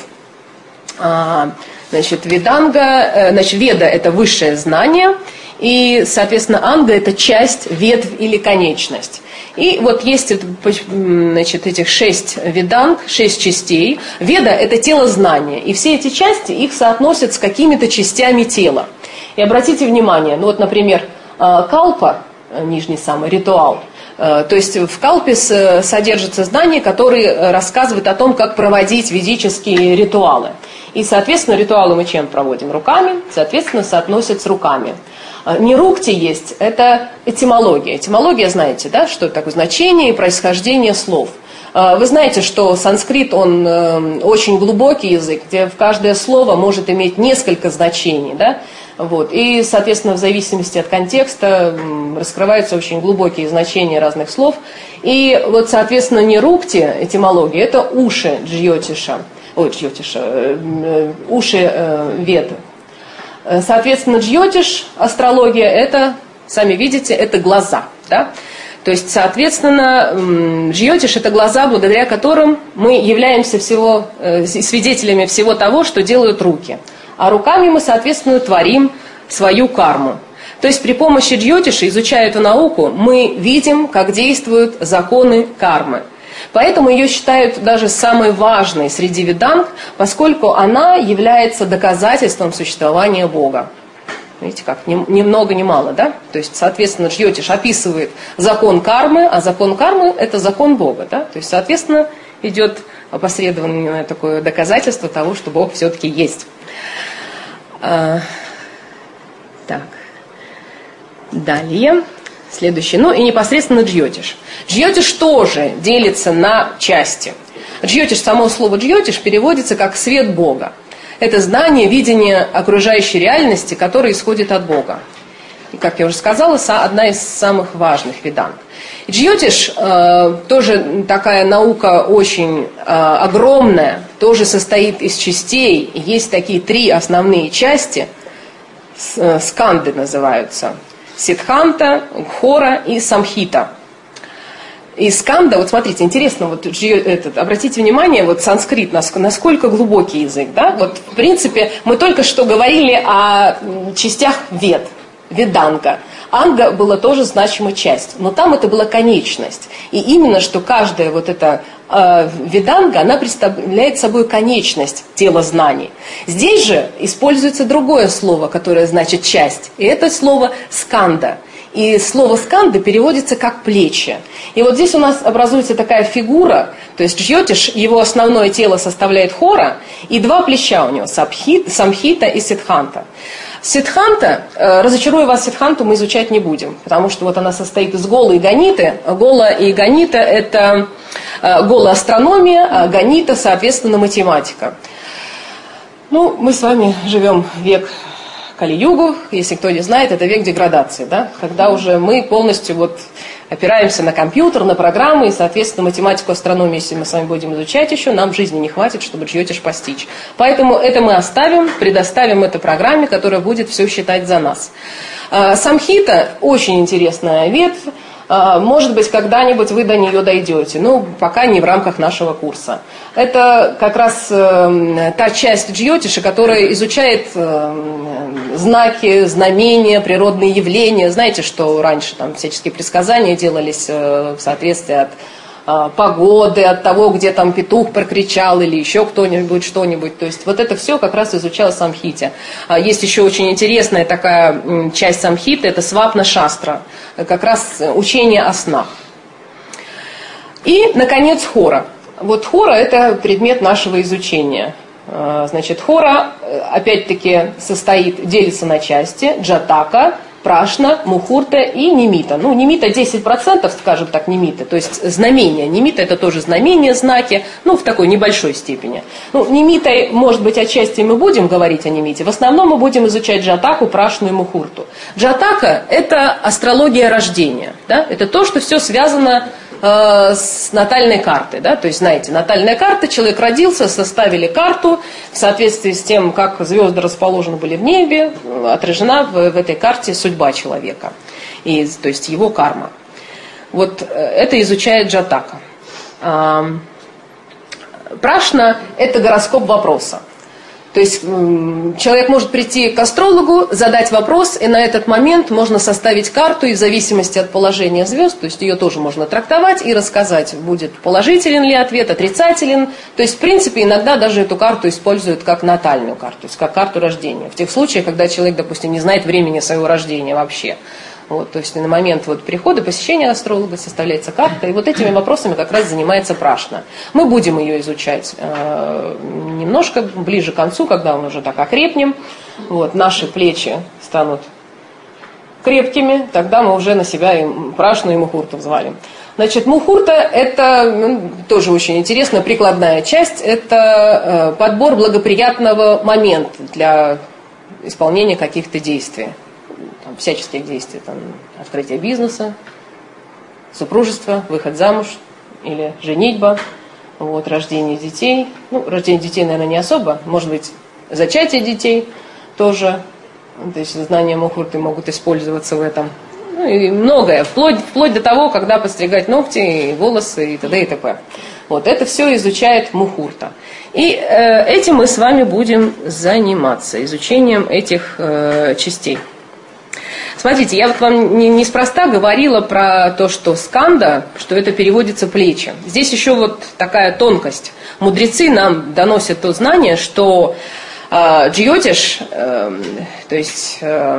Веда – это высшее знание, и, соответственно, анга – это часть, ветвь или конечность. И есть этих 6 веданг, 6 частей. Веда – это тело знания, и все эти части, их соотносят с какими-то частями тела. И обратите внимание, например, калпа, нижний самый ритуал, то есть в калпе содержатся знания, которые рассказывают о том, как проводить ведические ритуалы. И, соответственно, ритуалы мы чем проводим? Руками, соответственно, соотносят с руками. Нирукти есть, это этимология. Этимология, знаете, да, что это такое значение и происхождение слов. Вы знаете, что санскрит, он очень глубокий язык, где каждое слово может иметь несколько значений, да? И, соответственно, в зависимости от контекста раскрываются очень глубокие значения разных слов. И соответственно, нирукти, этимология, это уши джьотиша, уши веды. Соответственно, джьотиш, астрология, это, сами видите, это глаза. Да? То есть, соответственно, джьотиш – это глаза, благодаря которым мы являемся свидетелями всего того, что делают руки. А руками мы, соответственно, творим свою карму. То есть при помощи джьотиша, изучая эту науку, мы видим, как действуют законы кармы. Поэтому ее считают даже самой важной среди веданг, поскольку она является доказательством существования Бога. Видите как, ни много ни мало, да? То есть, соответственно, джьотиш описывает закон кармы, а закон кармы – это закон Бога, да? То есть, соответственно, идет опосредованное такое доказательство того, что Бог все-таки есть. Далее. Следующий. И непосредственно джьотиш. Джьотиш тоже делится на части. Джьотиш, само слово джьотиш переводится как «свет Бога». Это знание, видение окружающей реальности, которое исходит от Бога. И, как я уже сказала, одна из самых важных веданг. Джьотиш тоже такая наука очень огромная, тоже состоит из частей. Есть такие 3 основные части, сканды называются. Сиддханта, Гхора и Самхита. И сканда, смотрите, интересно, обратите внимание, санскрит, насколько глубокий язык, да? В принципе, мы только что говорили о частях веданга. Анга была тоже значимая часть, но там это была конечность. И именно, что каждая эта веданга, она представляет собой конечность тела знаний. Здесь же используется другое слово, которое значит часть, и это слово сканда. И слово сканда переводится как плечи. И здесь у нас образуется такая фигура, то есть джьотиш, его основное тело составляет хора, и 2 плеча у него, самхита и сиддханта. Сиддханта, разочарую вас, сиддханту мы изучать не будем, потому что она состоит из голы и ганиты. Гола и ганита – это гола астрономия, а ганита, соответственно, математика. Мы с вами живем в век Кали-югу, если кто не знает, это век деградации, да? Когда уже мы полностью вот опираемся на компьютер, на программы, и, соответственно, математику, астрономию, если мы с вами будем изучать еще, нам в жизни не хватит, чтобы джйотиш постичь. Поэтому это мы оставим, предоставим это программе, которая будет все считать за нас. Самхита – очень интересная ветвь. Может быть, когда-нибудь вы до нее дойдете, но пока не в рамках нашего курса. Это как раз та часть джйотиша, которая изучает знаки, знамения, природные явления. Знаете, что раньше там всяческие предсказания делались в соответствии от погоды, от того, где там петух прокричал или еще кто-нибудь, что-нибудь. То есть вот это все как раз изучалось в самхите. Есть еще очень интересная такая часть самхиты, это свапна шастра, как раз учение о снах. И, наконец, хора. Вот хора – это предмет нашего изучения. Значит, хора, опять-таки, делится на части: джатака, прашна, мухурта и нимита. Ну, нимита 10%, скажем так, нимита, то есть знамения. Нимита – это тоже знамения, знаки, ну, в такой небольшой степени. Ну, нимитой, может быть, отчасти мы будем говорить о нимите. В основном мы будем изучать джатаку, прашну и мухурту. Джатака – это астрология рождения, да? Это то, что все связано с натальной картой, да? То есть, знаете, натальная карта, человек родился, составили карту, в соответствии с тем, как звезды расположены были в небе, отражена в этой карте судьба человека, и, то есть его карма. Вот это изучает джатака. Прашна – это гороскоп вопроса. То есть человек может прийти к астрологу, задать вопрос, и на этот момент можно составить карту, и в зависимости от положения звезд, то есть ее тоже можно трактовать и рассказать, будет положителен ли ответ, отрицателен. То есть, в принципе, иногда даже эту карту используют как натальную карту, то есть как карту рождения. В тех случаях, когда человек, допустим, не знает времени своего рождения вообще. Вот, то есть на момент вот прихода, посещения астролога составляется карта, и вот этими вопросами как раз занимается прашна. Мы будем ее изучать немножко ближе к концу, когда мы уже так окрепнем, вот, наши плечи станут крепкими, тогда мы уже на себя и прашну, и мухурту взвалим. Значит, мухурта – это тоже очень интересная прикладная часть, это подбор благоприятного момента для исполнения каких-то действий. Всяческих действий, там, открытие бизнеса, супружество, выход замуж или женитьба, вот, рождение детей. Ну, рождение детей, наверное, не особо, может быть, зачатие детей тоже, то есть знания мухурты могут использоваться в этом. Ну, и многое, вплоть до того, когда подстригать ногти, и волосы и т.д. и т.п. Вот, это все изучает мухурта. И этим мы с вами будем заниматься, изучением этих частей. Смотрите, я вот вам неспроста говорила про то, что сканда, что это переводится плечи. Здесь еще вот такая тонкость. Мудрецы нам доносят то знание, что джйотиш, то есть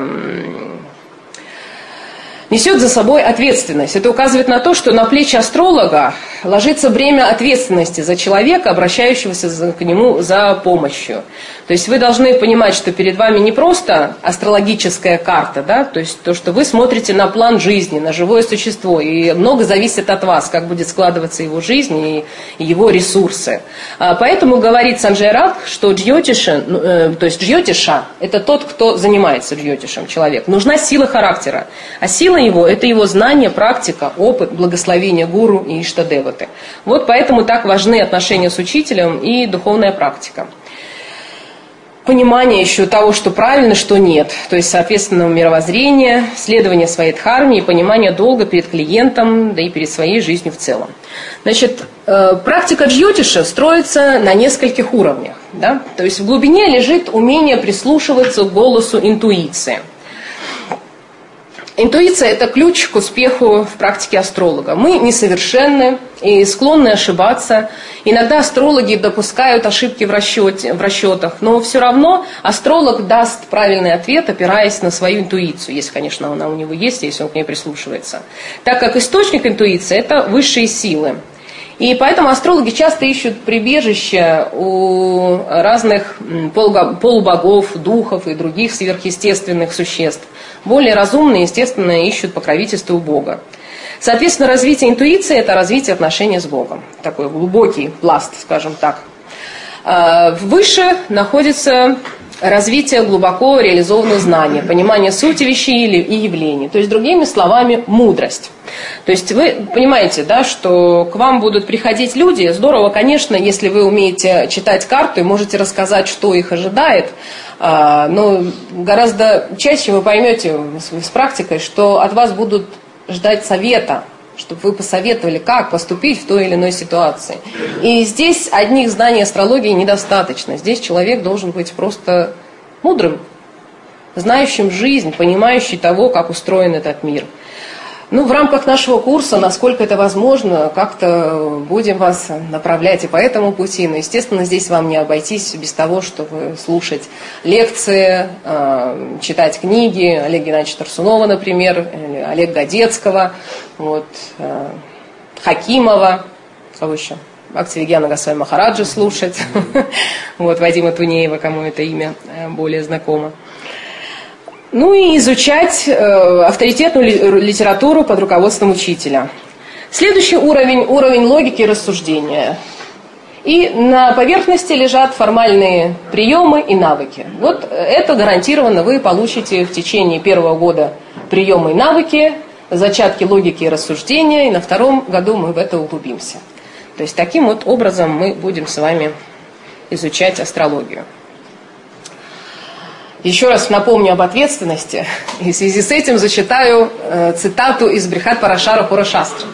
несет за собой ответственность. Это указывает на то, что на плечи астролога ложится бремя ответственности за человека, обращающегося к нему за помощью. То есть вы должны понимать, что перед вами не просто астрологическая карта, да, то есть то, что вы смотрите на план жизни, на живое существо, и много зависит от вас, как будет складываться его жизнь и его ресурсы. Поэтому говорит Санджай Рат, что джйотиша, то есть джйотиша, это тот, кто занимается джйотишем, человек. Нужна сила характера, а сила его – это его знание, практика, опыт, благословение гуру и иштадеваты. Вот поэтому так важны отношения с учителем и духовная практика. Понимание еще того, что правильно, что нет. То есть, соответственно, мировоззрение, следование своей дхарме и понимание долга перед клиентом, да и перед своей жизнью в целом. Значит, практика джйотиша строится на нескольких уровнях. Да? То есть, в глубине лежит умение прислушиваться к голосу интуиции. Интуиция – это ключ к успеху в практике астролога. Мы несовершенны и склонны ошибаться. Иногда астрологи допускают ошибки в расчетах, но все равно астролог даст правильный ответ, опираясь на свою интуицию, если, конечно, она у него есть, если он к ней прислушивается. Так как источник интуиции – это высшие силы. И поэтому астрологи часто ищут прибежище у разных полубогов, духов и других сверхъестественных существ. Более разумные, естественно, ищут покровительство у Бога. Соответственно, развитие интуиции – это развитие отношения с Богом. Такой глубокий пласт, скажем так. Выше находится развитие глубоко реализованного знания, понимание сути вещей и явлений. То есть, другими словами, мудрость. То есть вы понимаете, да, что к вам будут приходить люди. Здорово, конечно, если вы умеете читать карты и можете рассказать, что их ожидает. Но гораздо чаще вы поймете с практикой, что от вас будут ждать совета, чтобы вы посоветовали, как поступить в той или иной ситуации. И здесь одних знаний астрологии недостаточно. Здесь человек должен быть просто мудрым, знающим жизнь, понимающим того, как устроен этот мир. Ну, в рамках нашего курса, насколько это возможно, как-то будем вас направлять и по этому пути. Но, естественно, здесь вам не обойтись без того, чтобы слушать лекции, читать книги Олега Геннадьевича Тарсунова, например, или Олега Годецкого, вот, Хакимова, кого еще? Бхактивигьяна Госвами Махараджа слушать, вот, Вадима Тунеева, кому это имя более знакомо. Ну и изучать авторитетную литературу под руководством учителя. Следующий уровень – уровень логики и рассуждения. И на поверхности лежат формальные приемы и навыки. Вот это гарантированно вы получите в течение первого года приемы и навыки, зачатки логики и рассуждения, и на втором году мы в это углубимся. То есть таким вот образом мы будем с вами изучать астрологию. Еще раз напомню об ответственности, и в связи с этим зачитаю цитату из Брихат-Парашара Пурашастры.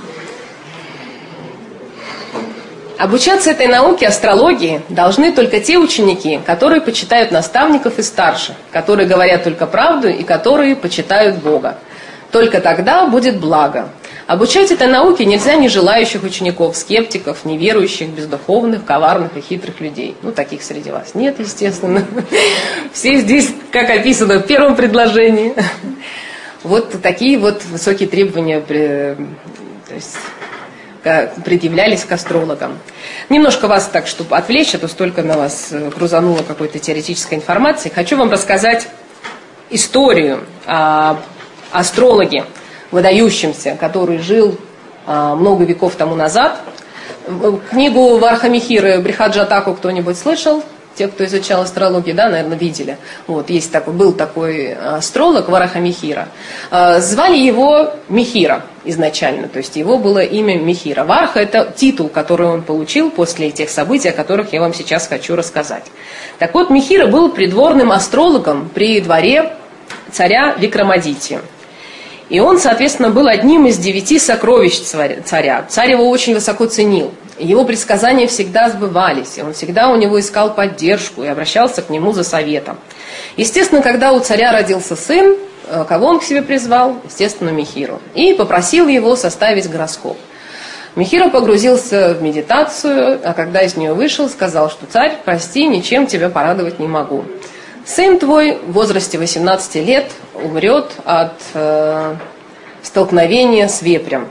Обучаться этой науке, астрологии, должны только те ученики, которые почитают наставников и старших, которые говорят только правду и которые почитают Бога. Только тогда будет благо. Обучать этой науке нельзя нежелающих учеников, скептиков, неверующих, бездуховных, коварных и хитрых людей. Ну, таких среди вас нет, естественно. Все здесь, как описано в первом предложении. Вот такие вот высокие требования предъявлялись к астрологам. Немножко вас так, чтобы отвлечь, а то столько на вас грузануло какой-то теоретической информации. Хочу вам рассказать историю о астрологе, выдающимся, который жил много веков тому назад. Книгу Варахамихиры Брихаджатаку кто-нибудь слышал? Те, кто изучал астрологию, да, наверное, видели. Вот, был такой астролог Варахамихира. Звали его Михира изначально, то есть его было имя Михира. Варха – это титул, который он получил после тех событий, о которых я вам сейчас хочу рассказать. Так вот, Михира был придворным астрологом при дворе царя Викрамадитьи. И он, соответственно, был одним из 9 сокровищ царя. Царь его очень высоко ценил. Его предсказания всегда сбывались. И он всегда у него искал поддержку и обращался к нему за советом. Естественно, когда у царя родился сын, кого он к себе призвал? Естественно, Михиру. И попросил его составить гороскоп. Михира погрузился в медитацию, а когда из нее вышел, сказал, что царь, прости, ничем тебя порадовать не могу. Сын твой в возрасте 18 лет умрет от столкновения с вепрем.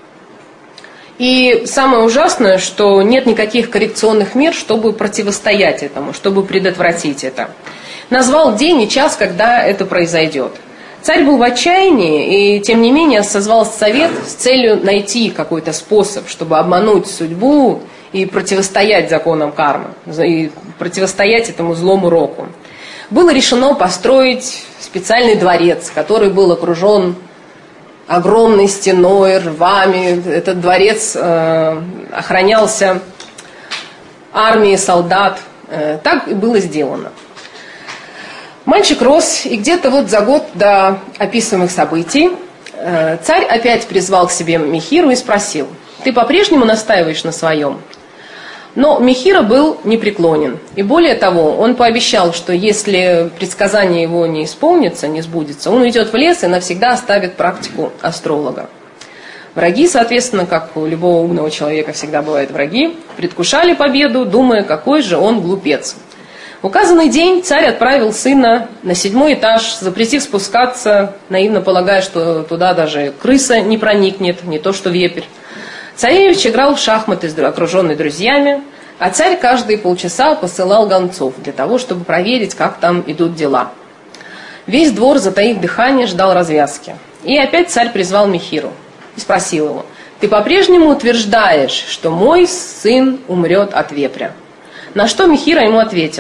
И самое ужасное, что нет никаких коррекционных мер, чтобы противостоять этому, чтобы предотвратить это. Назвал день и час, когда это произойдет. Царь был в отчаянии и, тем не менее, созвал совет с целью найти какой-то способ, чтобы обмануть судьбу и противостоять законам кармы, и противостоять этому злому року. Было решено построить специальный дворец, который был окружен огромной стеной, рвами. Этот дворец охранялся армией солдат. Так и было сделано. Мальчик рос, и где-то вот за год до описываемых событий царь опять призвал к себе Михиру и спросил: «Ты по-прежнему настаиваешь на своем?» Но Михира был непреклонен. И более того, он пообещал, что если предсказание его не исполнится, не сбудется, он уйдет в лес и навсегда оставит практику астролога. Враги, соответственно, как у любого умного человека всегда бывают враги, предвкушали победу, думая, какой же он глупец. В указанный день царь отправил сына на 7-й этаж, запретив спускаться, наивно полагая, что туда даже крыса не проникнет, не то что вепрь. Царевич играл в шахматы, окруженный друзьями, а царь каждые полчаса посылал гонцов для того, чтобы проверить, как там идут дела. Весь двор, затаив дыхание, ждал развязки. И опять царь призвал Михиру и спросил его: «Ты по-прежнему утверждаешь, что мой сын умрет от вепря?» На что Михира ему ответил: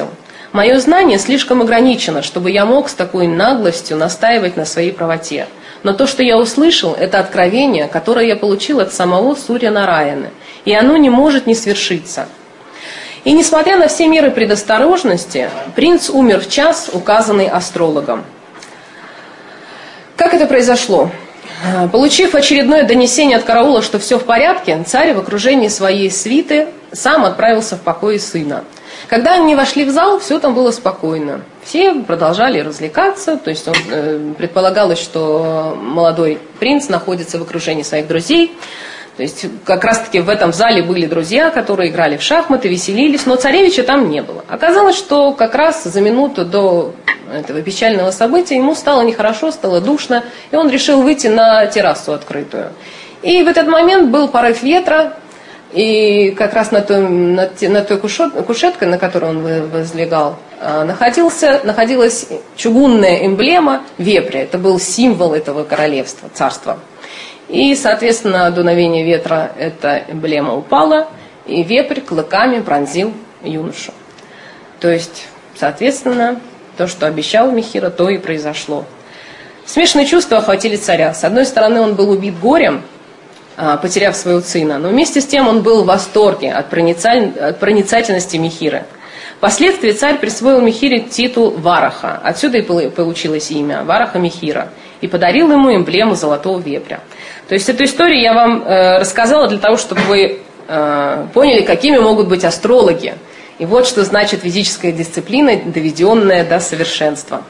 Мое знание слишком ограничено, чтобы я мог с такой наглостью настаивать на своей правоте. Но то, что я услышал, это откровение, которое я получил от самого Сурья Нараяны, и оно не может не свершиться. И несмотря на все меры предосторожности, принц умер в час, указанный астрологом. Как это произошло? Получив очередное донесение от караула, что все в порядке, царь в окружении своей свиты сам отправился в покои сына. Когда они вошли в зал, все там было спокойно. Все продолжали развлекаться, то есть предполагалось, что молодой принц находится в окружении своих друзей. То есть как раз-таки в этом зале были друзья, которые играли в шахматы, веселились, но царевича там не было. Оказалось, что как раз за минуту до этого печального события ему стало нехорошо, стало душно, и он решил выйти на террасу открытую. И в этот момент был порыв ветра, и как раз на той кушетке, на которой он возлегал, находилась чугунная эмблема вепря. Это был символ этого королевства, царства. И, соответственно, от дуновения ветра эта эмблема упала, и вепрь клыками пронзил юношу. То есть, соответственно, то, что обещал Михира, то и произошло. Смешанные чувства охватили царя. С одной стороны, он был убит горем, потеряв своего сына, но вместе с тем он был в восторге от проницательности Михиры. Впоследствии царь присвоил Михире титул Вараха, отсюда и получилось имя Вараха Михира, и подарил ему эмблему золотого вепря. То есть эту историю я вам рассказала для того, чтобы вы поняли, какими могут быть астрологи. И вот что значит ведическая дисциплина, доведенная до совершенства.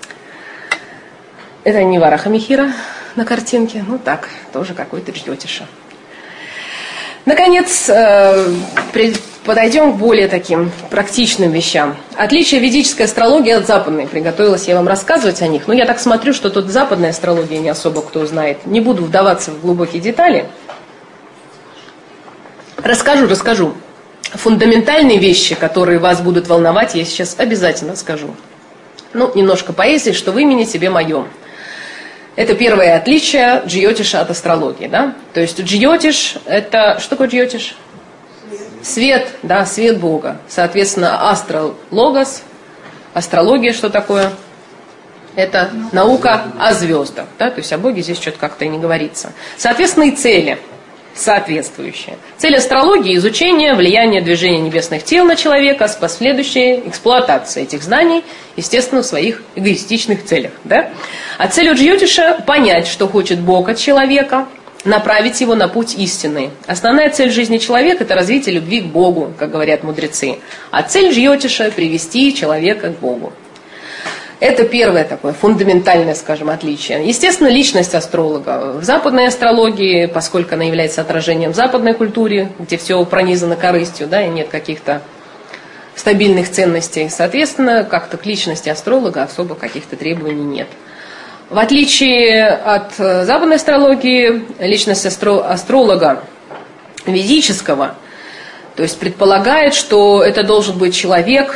Это не Вараха Михира на картинке, ну так, тоже какой-то джьотиша. Наконец, подойдем к более таким практичным вещам. Отличие ведической астрологии от западной. Приготовилась я вам рассказывать о них, но я так смотрю, что тут западная астрология не особо кто знает. Не буду вдаваться в глубокие детали. Расскажу. Фундаментальные вещи, которые вас будут волновать, я сейчас обязательно скажу. Ну, немножко поэзии, что в имени тебе моем. Это первое отличие джьотиша от астрологии, да? То есть джьотиш – это… Что такое джьотиш? Свет, да, свет Бога. Соответственно, астрологос, астрология что такое? Это наука о звездах, да? То есть о Боге здесь что-то как-то и не говорится. Соответственно, и цели соответствующие. Цель астрологии – изучение влияния движения небесных тел на человека с последующей эксплуатацией этих знаний, естественно, в своих эгоистичных целях. Да? А цель у джьотиша – понять, что хочет Бог от человека, направить его на путь истины. Основная цель жизни человека – это развитие любви к Богу, как говорят мудрецы. А цель джьотиша – привести человека к Богу. Это первое такое фундаментальное, скажем, отличие. Естественно, личность астролога. В западной астрологии, поскольку она является отражением западной культуры, где все пронизано корыстью, да, и нет каких-то стабильных ценностей, соответственно, как-то к личности астролога особо каких-то требований нет. В отличие от западной астрологии, личность астролога ведического, то есть предполагает, что это должен быть человек,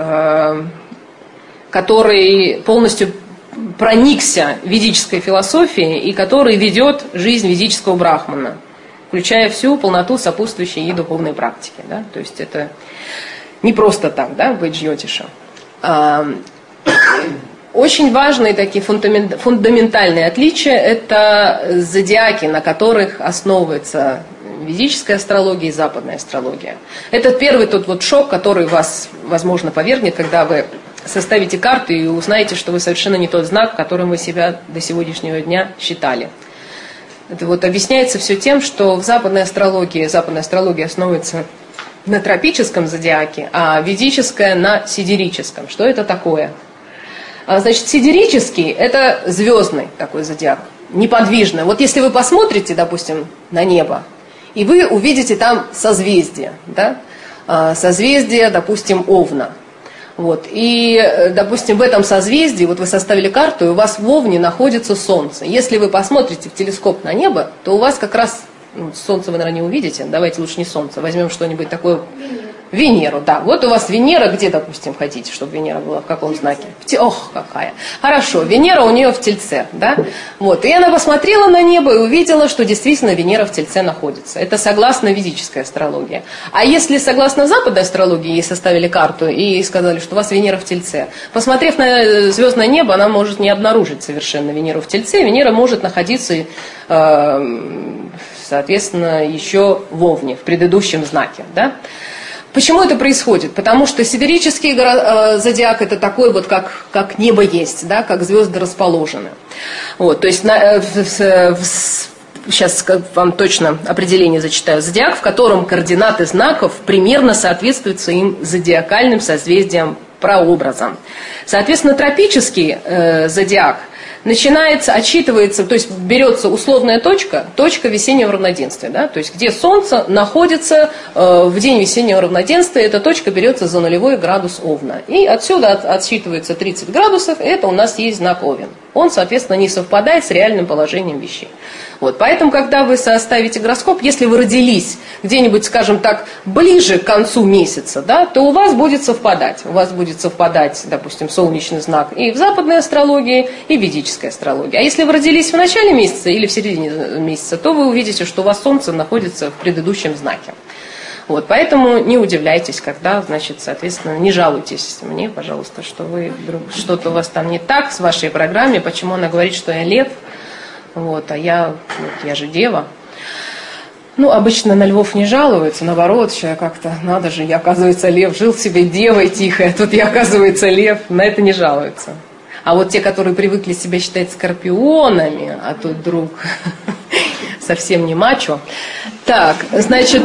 который полностью проникся ведической философией и который ведет жизнь ведического брахмана, включая всю полноту сопутствующей ей духовной практики. Да? То есть это не просто так, да, быть джьотишем. Очень важные такие фундаментальные отличия – это зодиаки, на которых основывается ведическая астрология и западная астрология. Это первый тот вот шок, который вас, возможно, повергнет, когда вы составите карту и узнаете, что вы совершенно не тот знак, которым вы себя до сегодняшнего дня считали. Это вот объясняется все тем, что в западная астрология основывается на тропическом зодиаке, а ведическая на сидерическом. Что это такое? Значит, сидерический – это звездный такой зодиак, неподвижный. Вот если вы посмотрите, допустим, на небо, и вы увидите там созвездие, да? Созвездие, допустим, Овна. Вот. И, допустим, в этом созвездии, вот вы составили карту, и у вас в Овне находится Солнце. Если вы посмотрите в телескоп на небо, то у вас как раз, Солнце вы, наверное, не увидите, давайте лучше не Солнце, возьмем что-нибудь такое Венеру, да. Вот у вас Венера, где, допустим, хотите, чтобы Венера была, в каком знаке? Ох, какая. Хорошо, Венера у нее в Тельце, да? Вот, и она посмотрела на небо и увидела, что действительно Венера в Тельце находится. Это согласно ведической астрологии. А если согласно западной астрологии, ей составили карту и сказали, что у вас Венера в Тельце, посмотрев на звездное небо, она может не обнаружить совершенно Венеру в Тельце. Венера может находиться, соответственно, еще в Овне, в предыдущем знаке, да? Почему это происходит? Потому что сидерический зодиак это такой вот, как небо есть, да, как звезды расположены. Вот, то есть сейчас вам точно определение зачитаю. Зодиак, в котором координаты знаков примерно соответствуют своим зодиакальным созвездиям, прообразам. Соответственно, тропический зодиак начинается, отсчитывается, то есть берется условная точка весеннего равноденствия, да, то есть где Солнце находится в день весеннего равноденствия, эта точка берется за 0 градус Овна. И отсюда отсчитывается 30 градусов, и это у нас есть знак Овен. Он, соответственно, не совпадает с реальным положением вещей. Вот, поэтому, когда вы составите гороскоп, если вы родились где-нибудь, скажем так, ближе к концу месяца, да, то у вас будет совпадать. У вас будет совпадать, допустим, солнечный знак и в западной астрологии, и в ведической астрологии. А если вы родились в начале месяца или в середине месяца, то вы увидите, что у вас Солнце находится в предыдущем знаке. Вот, поэтому не удивляйтесь, когда, значит, соответственно, не жалуйтесь мне, пожалуйста, что вы вдруг что-то у вас там не так с вашей программой, почему она говорит, что я лев, вот, а я же дева. Ну, обычно на львов не жалуются, наоборот, что я как-то, надо же, я, оказывается, лев, жил себе девой тихой, а тут я, оказывается, лев, на это не жалуются. А вот те, которые привыкли себя считать скорпионами, а тут вдруг совсем не мачо. Так, значит,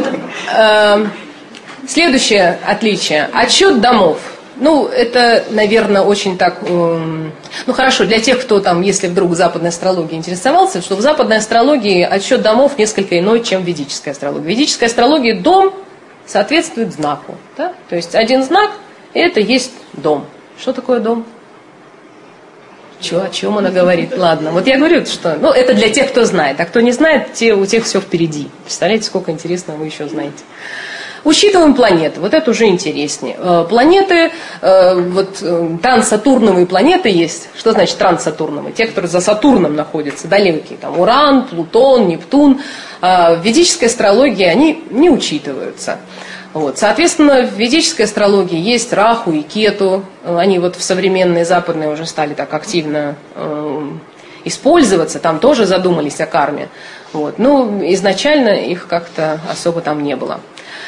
следующее отличие. Отсчет домов. Ну, это, наверное, очень так... Ну, хорошо, для тех, кто там, если вдруг западной астрологией интересовался, что в западной астрологии отсчет домов несколько иной, чем в ведической астрологии. В ведической астрологии дом соответствует знаку. Да? То есть один знак – это есть дом. Что такое дом? О чем она говорит? Ладно, вот я говорю, что... Ну, это для тех, кто знает. А кто не знает, у тех все впереди. Представляете, сколько интересного вы еще знаете. Учитываем планеты. Вот это уже интереснее. Планеты, вот транссатурновые планеты есть. Что значит транссатурновые? Те, которые за Сатурном находятся, далекие. Там Уран, Плутон, Нептун. В ведической астрологии они не учитываются. Вот. Соответственно, в ведической астрологии есть Раху и Кету. Они вот в современной западной уже стали так активно использоваться. Там тоже задумались о карме. Вот. Но изначально их как-то особо там не было.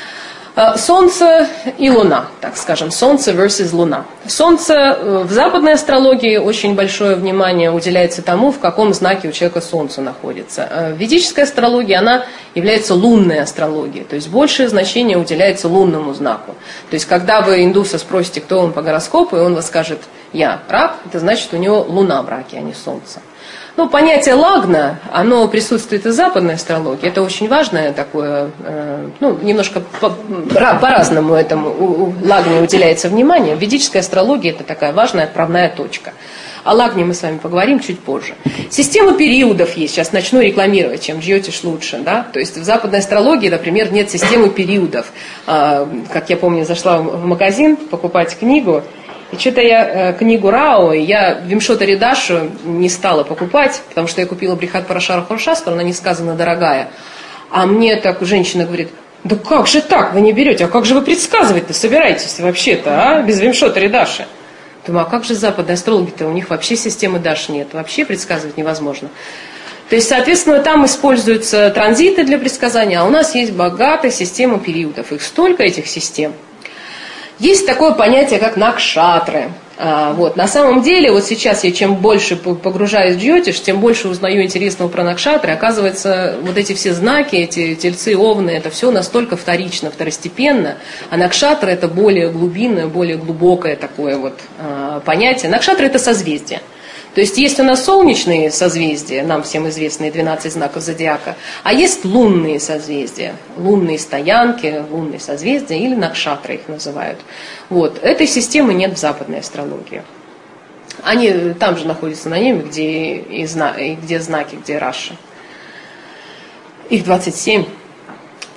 Солнце и Луна, так скажем, Солнце versus Луна. Солнце в западной астрологии очень большое внимание уделяется тому, в каком знаке у человека Солнце находится. В ведической астрологии она является лунной астрологией, то есть большее значение уделяется лунному знаку. То есть когда вы индуса спросите, кто он по гороскопу, и он вас скажет «я рак», это значит, у него Луна в раке, а не Солнце. Ну, понятие лагна, оно присутствует и в западной астрологии. Это очень важное такое, ну, немножко по-разному этому лагне уделяется внимание. В ведической астрологии это такая важная отправная точка. О лагне мы с вами поговорим чуть позже. Система периодов есть. Сейчас начну рекламировать, чем Джьотиш лучше. Да? То есть в западной астрологии, например, нет системы периодов. Как я помню, зашла в магазин покупать книгу. И что-то я книгу Рао, я Вимшота Ридашу не стала покупать, потому что я купила Брихат Парашара Хоршастра, она несказанно дорогая. А мне так женщина говорит: да как же так, вы не берете, а как же вы предсказывать-то собираетесь вообще-то, без Вимшота Ридаши? Думаю, а как же западные астрологи-то, у них вообще системы Даш нет, вообще предсказывать невозможно. То есть, соответственно, там используются транзиты для предсказания, а у нас есть богатая система периодов, их столько, этих систем. Есть такое понятие, как накшатры. Вот. На самом деле, вот сейчас я чем больше погружаюсь в Джьотиш, тем больше узнаю интересного про накшатры. Оказывается, вот эти все знаки, эти тельцы, овны, это все настолько вторично, второстепенно. А накшатры это более глубинное, более глубокое такое вот понятие. Накшатры это созвездие. То есть у нас солнечные созвездия, нам всем известные 12 знаков зодиака, а есть лунные созвездия, лунные стоянки, лунные созвездия или накшатры их называют. Вот. Этой системы нет в западной астрологии. Они там же находятся на небе, где знаки, где раши. Их 27.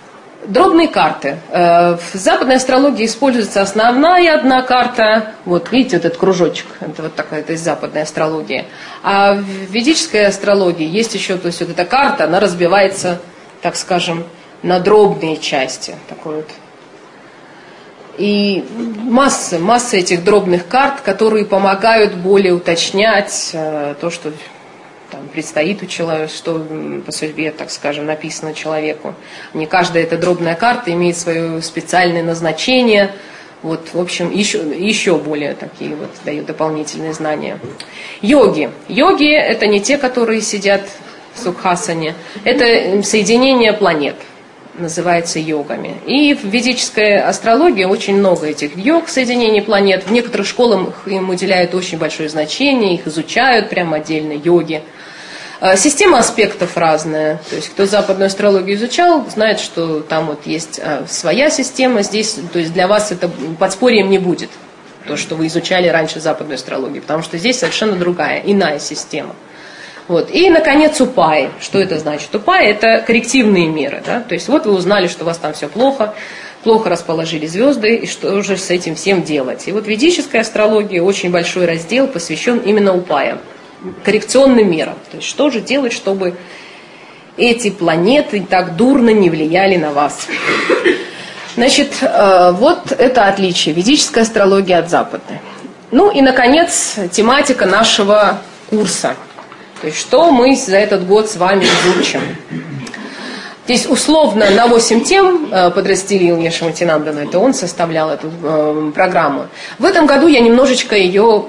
Дробные карты. В западной астрологии используется основная одна карта. Вот видите, вот этот кружочек, это вот такая, это из западной астрологии. А в ведической астрологии есть еще, то есть вот эта карта, она разбивается, так скажем, на дробные части. Такой вот. И масса этих дробных карт, которые помогают более уточнять то, что там предстоит у человека, что по судьбе, так скажем, написано человеку. Не каждая эта дробная карта имеет свое специальное назначение. Вот, в общем, еще более такие вот дают дополнительные знания. Йоги. Йоги – это не те, которые сидят в сукхасане. Это соединение планет. Называется йогами. И в ведической астрологии очень много этих йог, соединений планет. В некоторых школах им уделяют очень большое значение, их изучают прямо отдельно, йоги. Система аспектов разная. То есть, кто западную астрологию изучал, знает, что там вот есть своя система. Здесь, то есть, для вас это подспорьем не будет, то, что вы изучали раньше западную астрологию, потому что здесь совершенно другая, иная система. Вот. И, наконец, упаи. Что это значит? Упаи – это коррективные меры. Да? То есть, вот вы узнали, что у вас там все плохо, плохо расположили звезды, и что же с этим всем делать. И вот в ведической астрологии очень большой раздел посвящен именно упаям, коррекционным мерам. То есть, что же делать, чтобы эти планеты так дурно не влияли на вас. Значит, вот это отличие ведической астрологии от западной. Ну и, наконец, тематика нашего курса. То есть, что мы за этот год с вами изучим. Здесь условно на 8 тем подразделил Ешаматинандана, это он составлял эту программу. В этом году я немножечко ее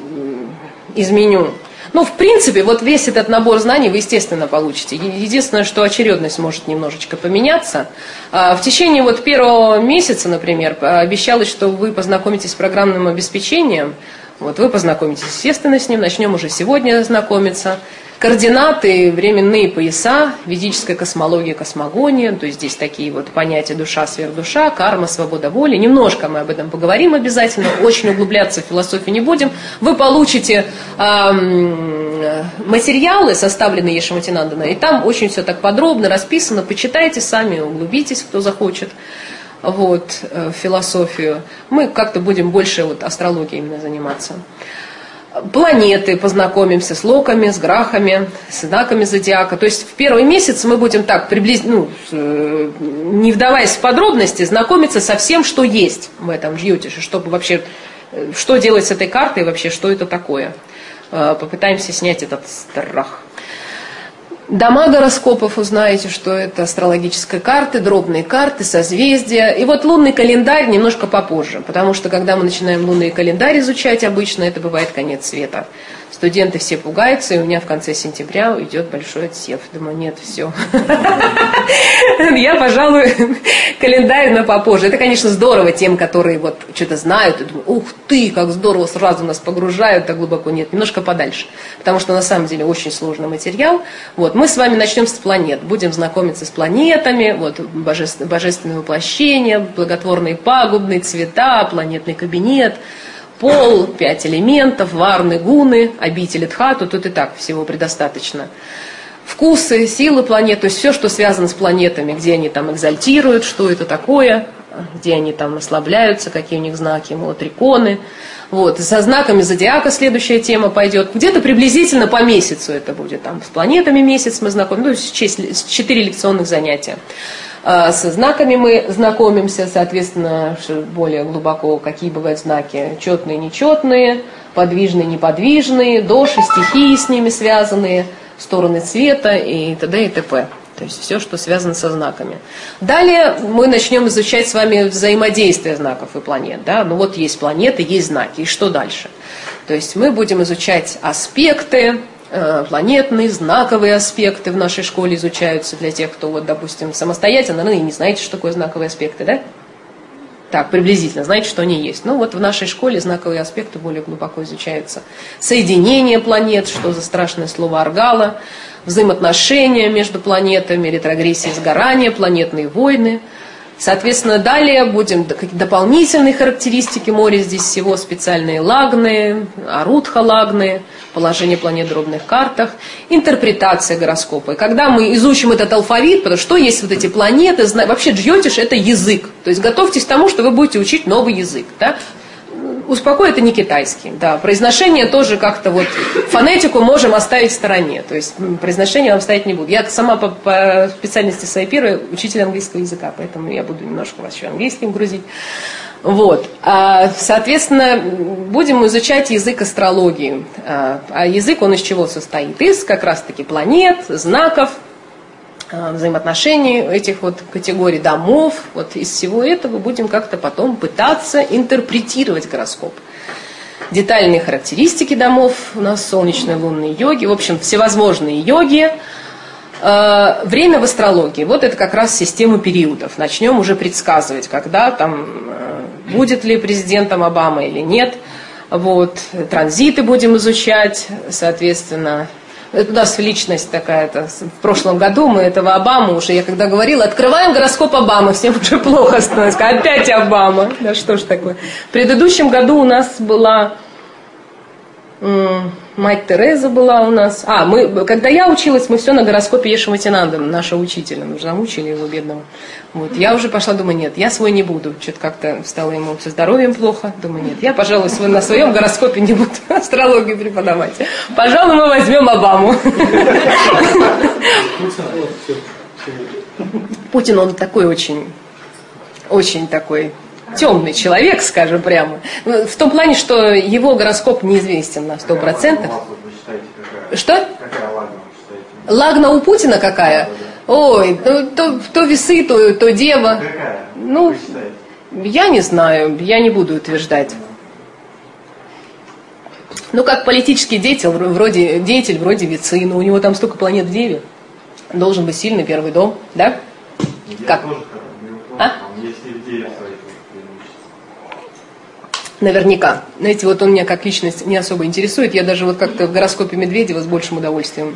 изменю. Ну, в принципе, вот весь этот набор знаний вы, естественно, получите. Единственное, что очередность может немножечко поменяться. В течение вот первого месяца, например, обещалось, что вы познакомитесь с программным обеспечением. Вот вы познакомитесь, естественно, с ним, начнем уже сегодня знакомиться. Координаты, временные пояса, ведическая космология, космогония, то есть здесь такие вот понятия душа, сверхдуша, карма, свобода воли. Немножко мы об этом поговорим обязательно, очень углубляться в философию не будем. Вы получите материалы, составленные Ешаматинандана, и там очень все так подробно расписано, почитайте сами, углубитесь, кто захочет. Вот, философию. Мы как-то будем больше вот астрологией именно заниматься. Планеты, познакомимся с локами, с грахами, с знаками зодиака. То есть в первый месяц мы будем так приблизительно, не вдаваясь в подробности, знакомиться со всем, что есть в этом джьотише, чтобы вообще, что делать с этой картой, вообще, что это такое. Попытаемся снять этот страх. Дома гороскопов узнаете, что это астрологические карты, дробные карты, созвездия. И вот лунный календарь немножко попозже, потому что когда мы начинаем лунный календарь изучать, обычно это бывает конец света. Студенты все пугаются, и у меня в конце сентября идет большой отсев. Думаю, нет, все. Я, пожалуй, календарь на попозже. Это, конечно, здорово тем, которые вот что-то знают, и думают, ух ты, как здорово, сразу нас погружают так глубоко. Нет, немножко подальше, потому что на самом деле очень сложный материал. Вот, мы с вами начнем с планет, будем знакомиться с планетами, вот, божественное воплощение, благотворные пагубные цвета, планетный кабинет, пол, 5 элементов, варны, гуны, обители Дхату, тут и так всего предостаточно. Вкусы, силы планет, то есть все, что связано с планетами, где они там экзальтируют, что это такое, где они там ослабляются, какие у них знаки, триконы. Вот. Со знаками зодиака следующая тема пойдет. Где-то приблизительно по месяцу это будет. Там с планетами месяц мы знакомимся, 4 лекционных занятия. Со знаками мы знакомимся, соответственно, более глубоко, какие бывают знаки. Четные, нечетные, подвижные, неподвижные, доши, стихии с ними связанные, стороны цвета и т.д. и т.п. То есть все, что связано со знаками. Далее мы начнем изучать с вами взаимодействие знаков и планет. Да? Ну вот есть планеты, есть знаки. И что дальше? То есть мы будем изучать аспекты, планетные, знаковые аспекты в нашей школе изучаются для тех, кто, вот, допустим, самостоятельно, и не знаете, что такое знаковые аспекты, да? Так, приблизительно, знаете, что они есть. Ну вот в нашей школе знаковые аспекты более глубоко изучаются. Соединение планет, что за страшное слово Аргала, взаимоотношения между планетами, ретрогрессия, сгорание, планетные войны. Соответственно, далее будем дополнительные характеристики моря, здесь всего специальные лагны, арутха-лагны, положение планет в дробных картах, интерпретация гороскопа. И когда мы изучим этот алфавит, потому что есть вот эти планеты, вообще джьотиш – это язык. То есть готовьтесь к тому, что вы будете учить новый язык. Да? Успокой, это не китайский. Да. Произношение тоже как-то вот, фонетику можем оставить в стороне. То есть произношение вам ставить не буду. Я сама по специальности своей первой учитель английского языка, поэтому я буду немножко вас еще английским грузить. Вот. Соответственно, будем изучать язык астрологии. А язык, он из чего состоит? Из как раз-таки планет, знаков, взаимоотношений этих вот категорий домов. Вот из всего этого будем как-то потом пытаться интерпретировать гороскоп. Детальные характеристики домов, у нас солнечные, лунные йоги, в общем, всевозможные йоги. Время в астрологии. Вот это как раз система периодов. Начнем уже предсказывать, когда там будет ли президентом Обама или нет. Вот. Транзиты будем изучать, соответственно. Это у нас личность такая-то. В прошлом году мы этого Обаму уже, я когда говорила, открываем гороскоп Обамы, всем уже плохо становится. Опять Обама. Да что ж такое. В предыдущем году у нас была мать Тереза была у нас. Когда я училась, мы все на гороскопе Ешематинанда, нашего учителя. Мы же замучили его, бедного. Вот. Я уже пошла, думаю, нет, я свой не буду. Что-то как-то стало ему со здоровьем плохо. Думаю, нет, я, пожалуй, на своем гороскопе не буду астрологию преподавать. Пожалуй, мы возьмем Обаму. Путин, он такой очень такой темный человек, скажем прямо. В том плане, что его гороскоп неизвестен на 100%. Что? Какая лагна вы считаете? Лагна у Путина какая? Ой, то весы, то дева. Какая? Ну, я не знаю, я не буду утверждать. Ну, как политический деятель вроде весы, но у него там столько планет в деве. Должен быть сильный первый дом, да? Как? Если в деве своих. Наверняка. Знаете, вот он меня как личность не особо интересует. Я даже вот как-то в гороскопе Медведева с большим удовольствием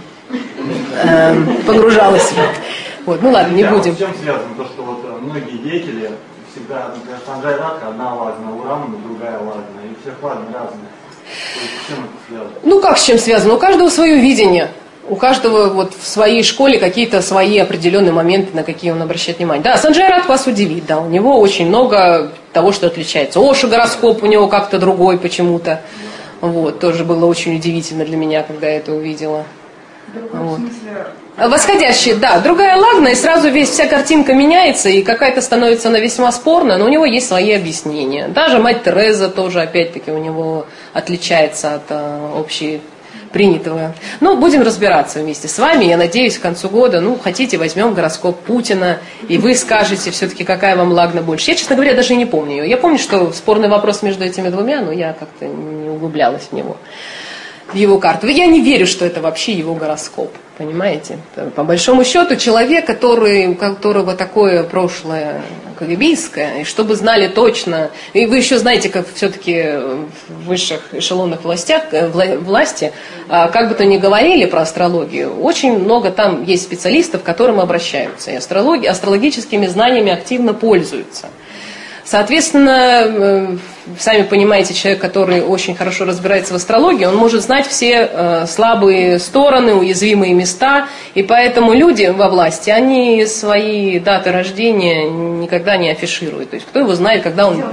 погружалась. Вот, ну ладно, не будем. С чем связано то, что вот многие деятели всегда, например, Санджай Радха одна лагна, у Рамана другая лагна, и всех лагн разные. То есть с чем это связано? Ну как с чем связано? У каждого свое видение. У каждого вот в своей школе какие-то свои определенные моменты, на какие он обращает внимание. Да, Санджай Радх вас удивит, да, у него очень много того, что отличается. Ошо гороскоп у него как-то другой почему-то. Вот, тоже было очень удивительно для меня, когда я это увидела. Вот. Восходящий, да, другая лагна, и сразу вся картинка меняется, и какая-то становится она весьма спорная, но у него есть свои объяснения. Даже мать Тереза тоже, опять-таки, у него отличается от общей принятого. Ну, будем разбираться вместе с вами. Я надеюсь, к концу года, хотите, возьмем гороскоп Путина, и вы скажете все-таки, какая вам лагна больше. Я, честно говоря, даже не помню ее. Я помню, что спорный вопрос между этими двумя, но я как-то не углублялась в него, в его карту. Я не верю, что это вообще его гороскоп. Понимаете? По большому счету, человек, у которого такое прошлое КГБистское, и чтобы знали точно, и вы еще знаете, как все-таки в высших эшелонах власти, как бы то ни говорили про астрологию, очень много там есть специалистов, к которым обращаются, и астрологическими знаниями активно пользуются. Соответственно, сами понимаете, человек, который очень хорошо разбирается в астрологии, он может знать все слабые стороны, уязвимые места, и поэтому люди во власти, они свои даты рождения никогда не афишируют. То есть кто его знает, когда он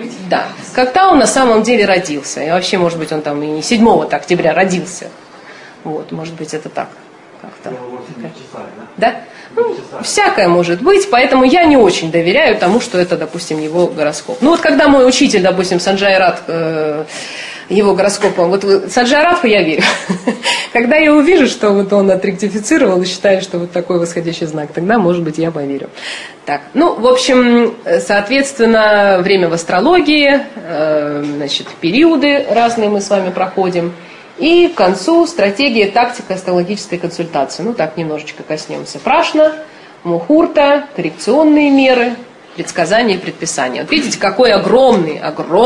на самом деле родился. И вообще, может быть, он там и 7 октября родился. Вот, может быть, это так как-то. Да? Всякое может быть, поэтому я не очень доверяю тому, что это, допустим, его гороскоп. Ну вот когда мой учитель, допустим, Санджай Радха, его гороскопом, вот Санджай Радха я верю. Когда я увижу, что вот он отректифицировал и считает, что вот такой восходящий знак, тогда, может быть, я поверю. Так, в общем, соответственно, время в астрологии, периоды разные мы с вами проходим. И к концу стратегия, тактика астрологической консультации. Так немножечко коснемся. Прашна, мухурта, коррекционные меры, предсказания и предписания. Вот видите, какой огромный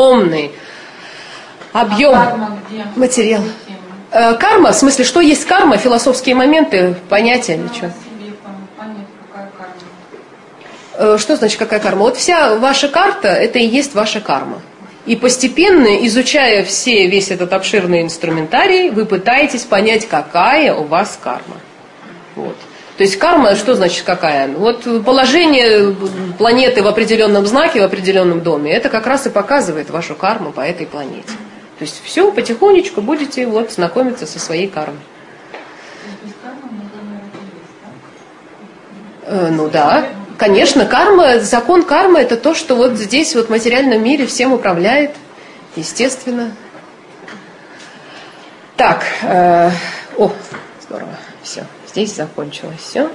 объем материала. Карма, в смысле, что есть карма, философские моменты, понятия или что? Что значит какая карма? Вот вся ваша карта, это и есть ваша карма. И постепенно, изучая весь этот обширный инструментарий, вы пытаетесь понять, какая у вас карма. Вот. То есть карма, что значит какая? Вот положение планеты в определенном знаке, в определенном доме, это как раз и показывает вашу карму по этой планете. То есть все, потихонечку будете вот знакомиться со своей кармой. Ну да, конечно, карма, закон кармы — это то, что вот здесь, вот в материальном мире всем управляет, естественно. Так, здорово, все, здесь закончилось все.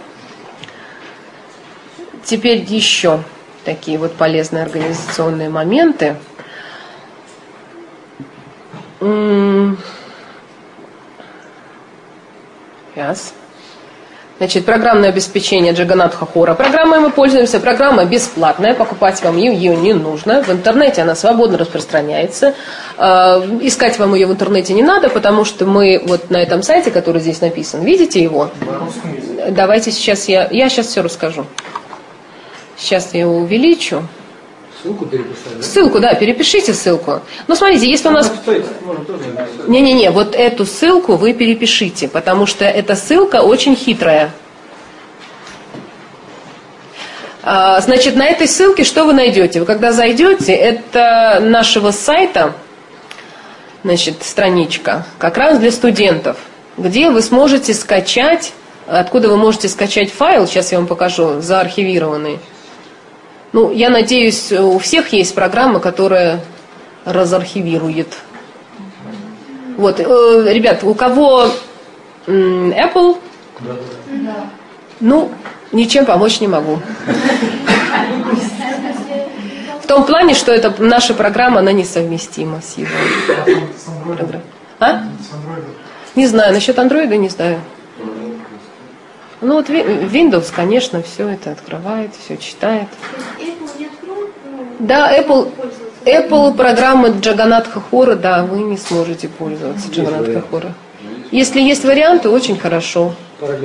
Теперь еще такие вот полезные организационные моменты. Сейчас. Значит, программное обеспечение Джаганатха Хора. Программой мы пользуемся. Программа бесплатная, покупать вам ее не нужно. В интернете она свободно распространяется. Искать вам ее в интернете не надо, потому что мы вот на этом сайте, который здесь написан, видите его? Давайте сейчас я сейчас все расскажу. Сейчас я его увеличу. Ссылку переписали? Ссылку, да, перепишите ссылку. Ну, смотрите, если у нас... Не-не-не, вот эту ссылку вы перепишите, потому что эта ссылка очень хитрая. Значит, на этой ссылке что вы найдете? Вы когда зайдете, это нашего сайта, значит, страничка, как раз для студентов, где вы сможете скачать, откуда вы можете скачать файл, сейчас я вам покажу, заархивированный. Ну, я надеюсь, у всех есть программа, которая разархивирует. Вот, ребят, у кого Apple? Да. Ну, ничем помочь не могу. В том плане, что это наша программа, она несовместима с его. А? Не знаю, насчет Android не знаю. Ну вот Windows, конечно, все это открывает, все читает. Да, Apple программы Джаганатха Хора, да, вы не сможете пользоваться Джаганатха Хора. Если есть варианты, очень хорошо.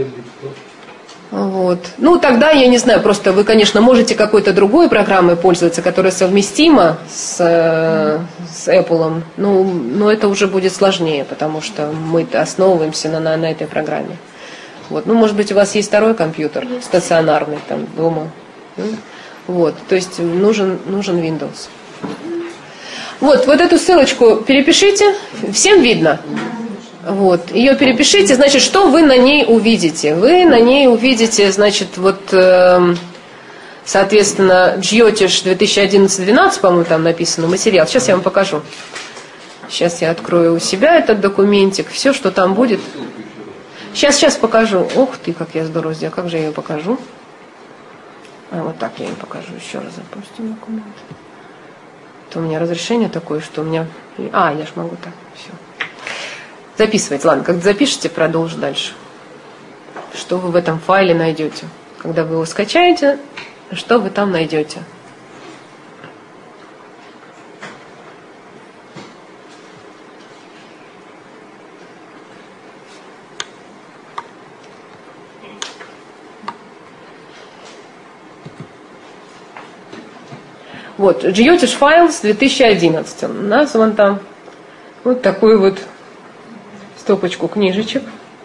Вот. Ну, тогда, я не знаю, просто вы, конечно, можете какой-то другой программой пользоваться, которая совместима с Apple, но это уже будет сложнее, потому что мы основываемся на этой программе. Вот. Ну, может быть, у вас есть второй компьютер стационарный там дома. Вот, то есть нужен Windows. Вот эту ссылочку перепишите, всем видно. Вот, ее перепишите, значит, что вы на ней увидите? Вы на ней увидите, значит, вот, соответственно, Джьотиш 2011-12, по-моему, там написано материал. Сейчас я вам покажу. Сейчас я открою у себя этот документик, все, что там будет. Сейчас покажу. Ух ты, как я здорово сделала, как же я ее покажу? Вот так я им покажу. Еще раз запустим документ. Это у меня разрешение такое, что у меня... я ж могу так. Все. Записывайте. Ладно, когда запишите, продолжу дальше. Что вы в этом файле найдете? Когда вы его скачаете, что вы там найдете? Вот, Джьотиш Files 2011. Он назван там вот такой вот стопочку книжечек.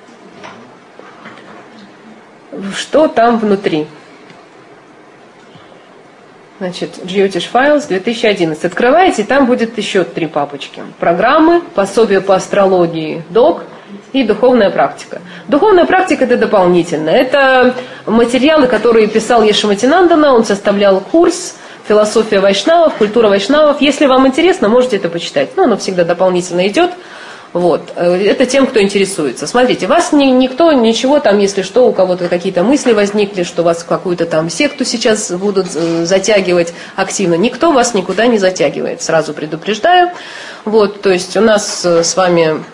Что там внутри? Значит, Джьотиш Files 2011. Открываете, и там будет еще 3 папочки. Программы, пособие по астрологии, док и духовная практика. Духовная практика — это дополнительно. Это материалы, которые писал Ешаматинандана. Он составлял курс «Философия вайшнавов», «Культура вайшнавов». Если вам интересно, можете это почитать. Оно всегда дополнительно идет. Вот. Это тем, кто интересуется. Смотрите, вас никто, ничего там, если что, у кого-то какие-то мысли возникли, что вас в какую-то там секту сейчас будут затягивать активно. Никто вас никуда не затягивает, сразу предупреждаю. Вот, то есть у нас с вами...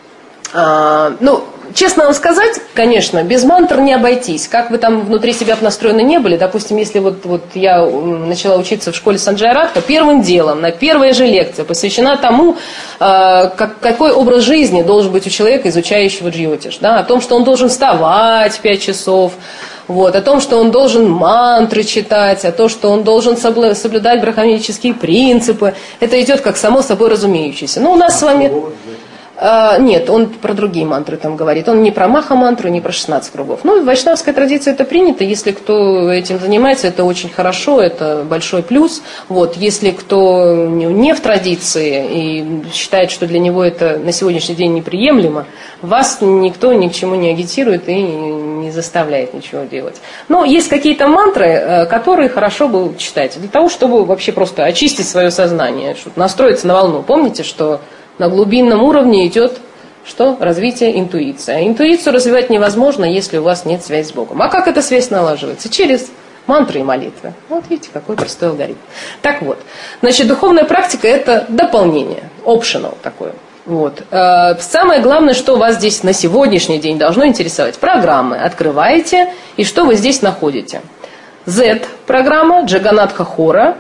честно вам сказать, конечно, без мантр не обойтись. Как вы там внутри себя настроены не были, допустим, если вот я начала учиться в школе Санджая Радха, первым делом, на первая же лекция посвящена тому, какой образ жизни должен быть у человека, изучающего джьотиш. Да, о том, что он должен вставать в 5 часов, Вот, о том, что он должен мантры читать, о том, что он должен соблюдать брахманические принципы. Это идет как само собой разумеющееся. Но у нас с вами... Нет, он про другие мантры там говорит. Он не про маха-мантру, не про 16 кругов. Ну, в вайшнавской традиции это принято. Если кто этим занимается, это очень хорошо, это большой плюс. Вот, если кто не в традиции и считает, что для него это на сегодняшний день неприемлемо, вас никто ни к чему не агитирует и не заставляет ничего делать. Но есть какие-то мантры, которые хорошо бы читать, для того, чтобы вообще просто очистить свое сознание, чтобы настроиться на волну. Помните, что на глубинном уровне идет что? Развитие интуиции. А интуицию развивать невозможно, если у вас нет связи с Богом. А как эта связь налаживается? Через мантры и молитвы. Вот видите, какой простой алгоритм. Так вот, значит, духовная практика – это дополнение, optional такое. Вот. Самое главное, что вас здесь на сегодняшний день должно интересовать. Программы открываете, и что вы здесь находите? Z-программа Джаганатха Хора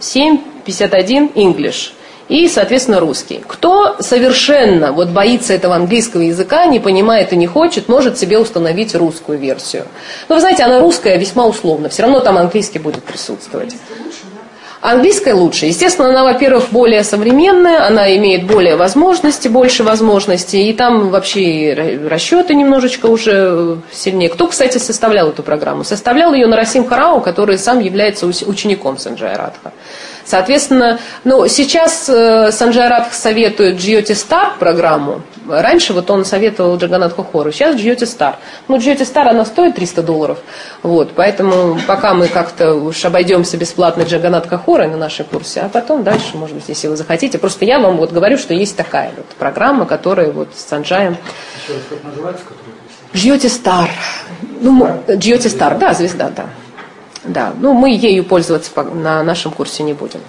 7.51 English. И, соответственно, русский. Кто совершенно вот боится этого английского языка, не понимает и не хочет, может себе установить русскую версию. Но вы знаете, она русская весьма условно. Все равно там английский будет присутствовать. Английская лучше. Естественно, она, во-первых, более современная, она имеет более возможности, больше возможностей, и там вообще расчеты немножечко уже сильнее. Кто, кстати, составлял эту программу? Составлял ее Нарасимха Рау, который сам является учеником Санджая Радха. Соответственно, сейчас Санджай Радха советует Jyoti Star программу. Раньше вот он советовал Джаганатху Хору, сейчас Jyoti Star. Ну, Jyoti Star, она стоит $300. Вот, поэтому пока мы как-то уж обойдемся бесплатно Джаганатха Хорой на нашей курсе, а потом дальше, может быть, если вы захотите. Просто я вам вот говорю, что есть такая вот программа, которая вот с Санджаем. Еще раз, как называется, которая? Jyoti Star. Ну, Jyoti Star, да, звезда, да. Да, ну мы ею пользоваться на нашем курсе не будем.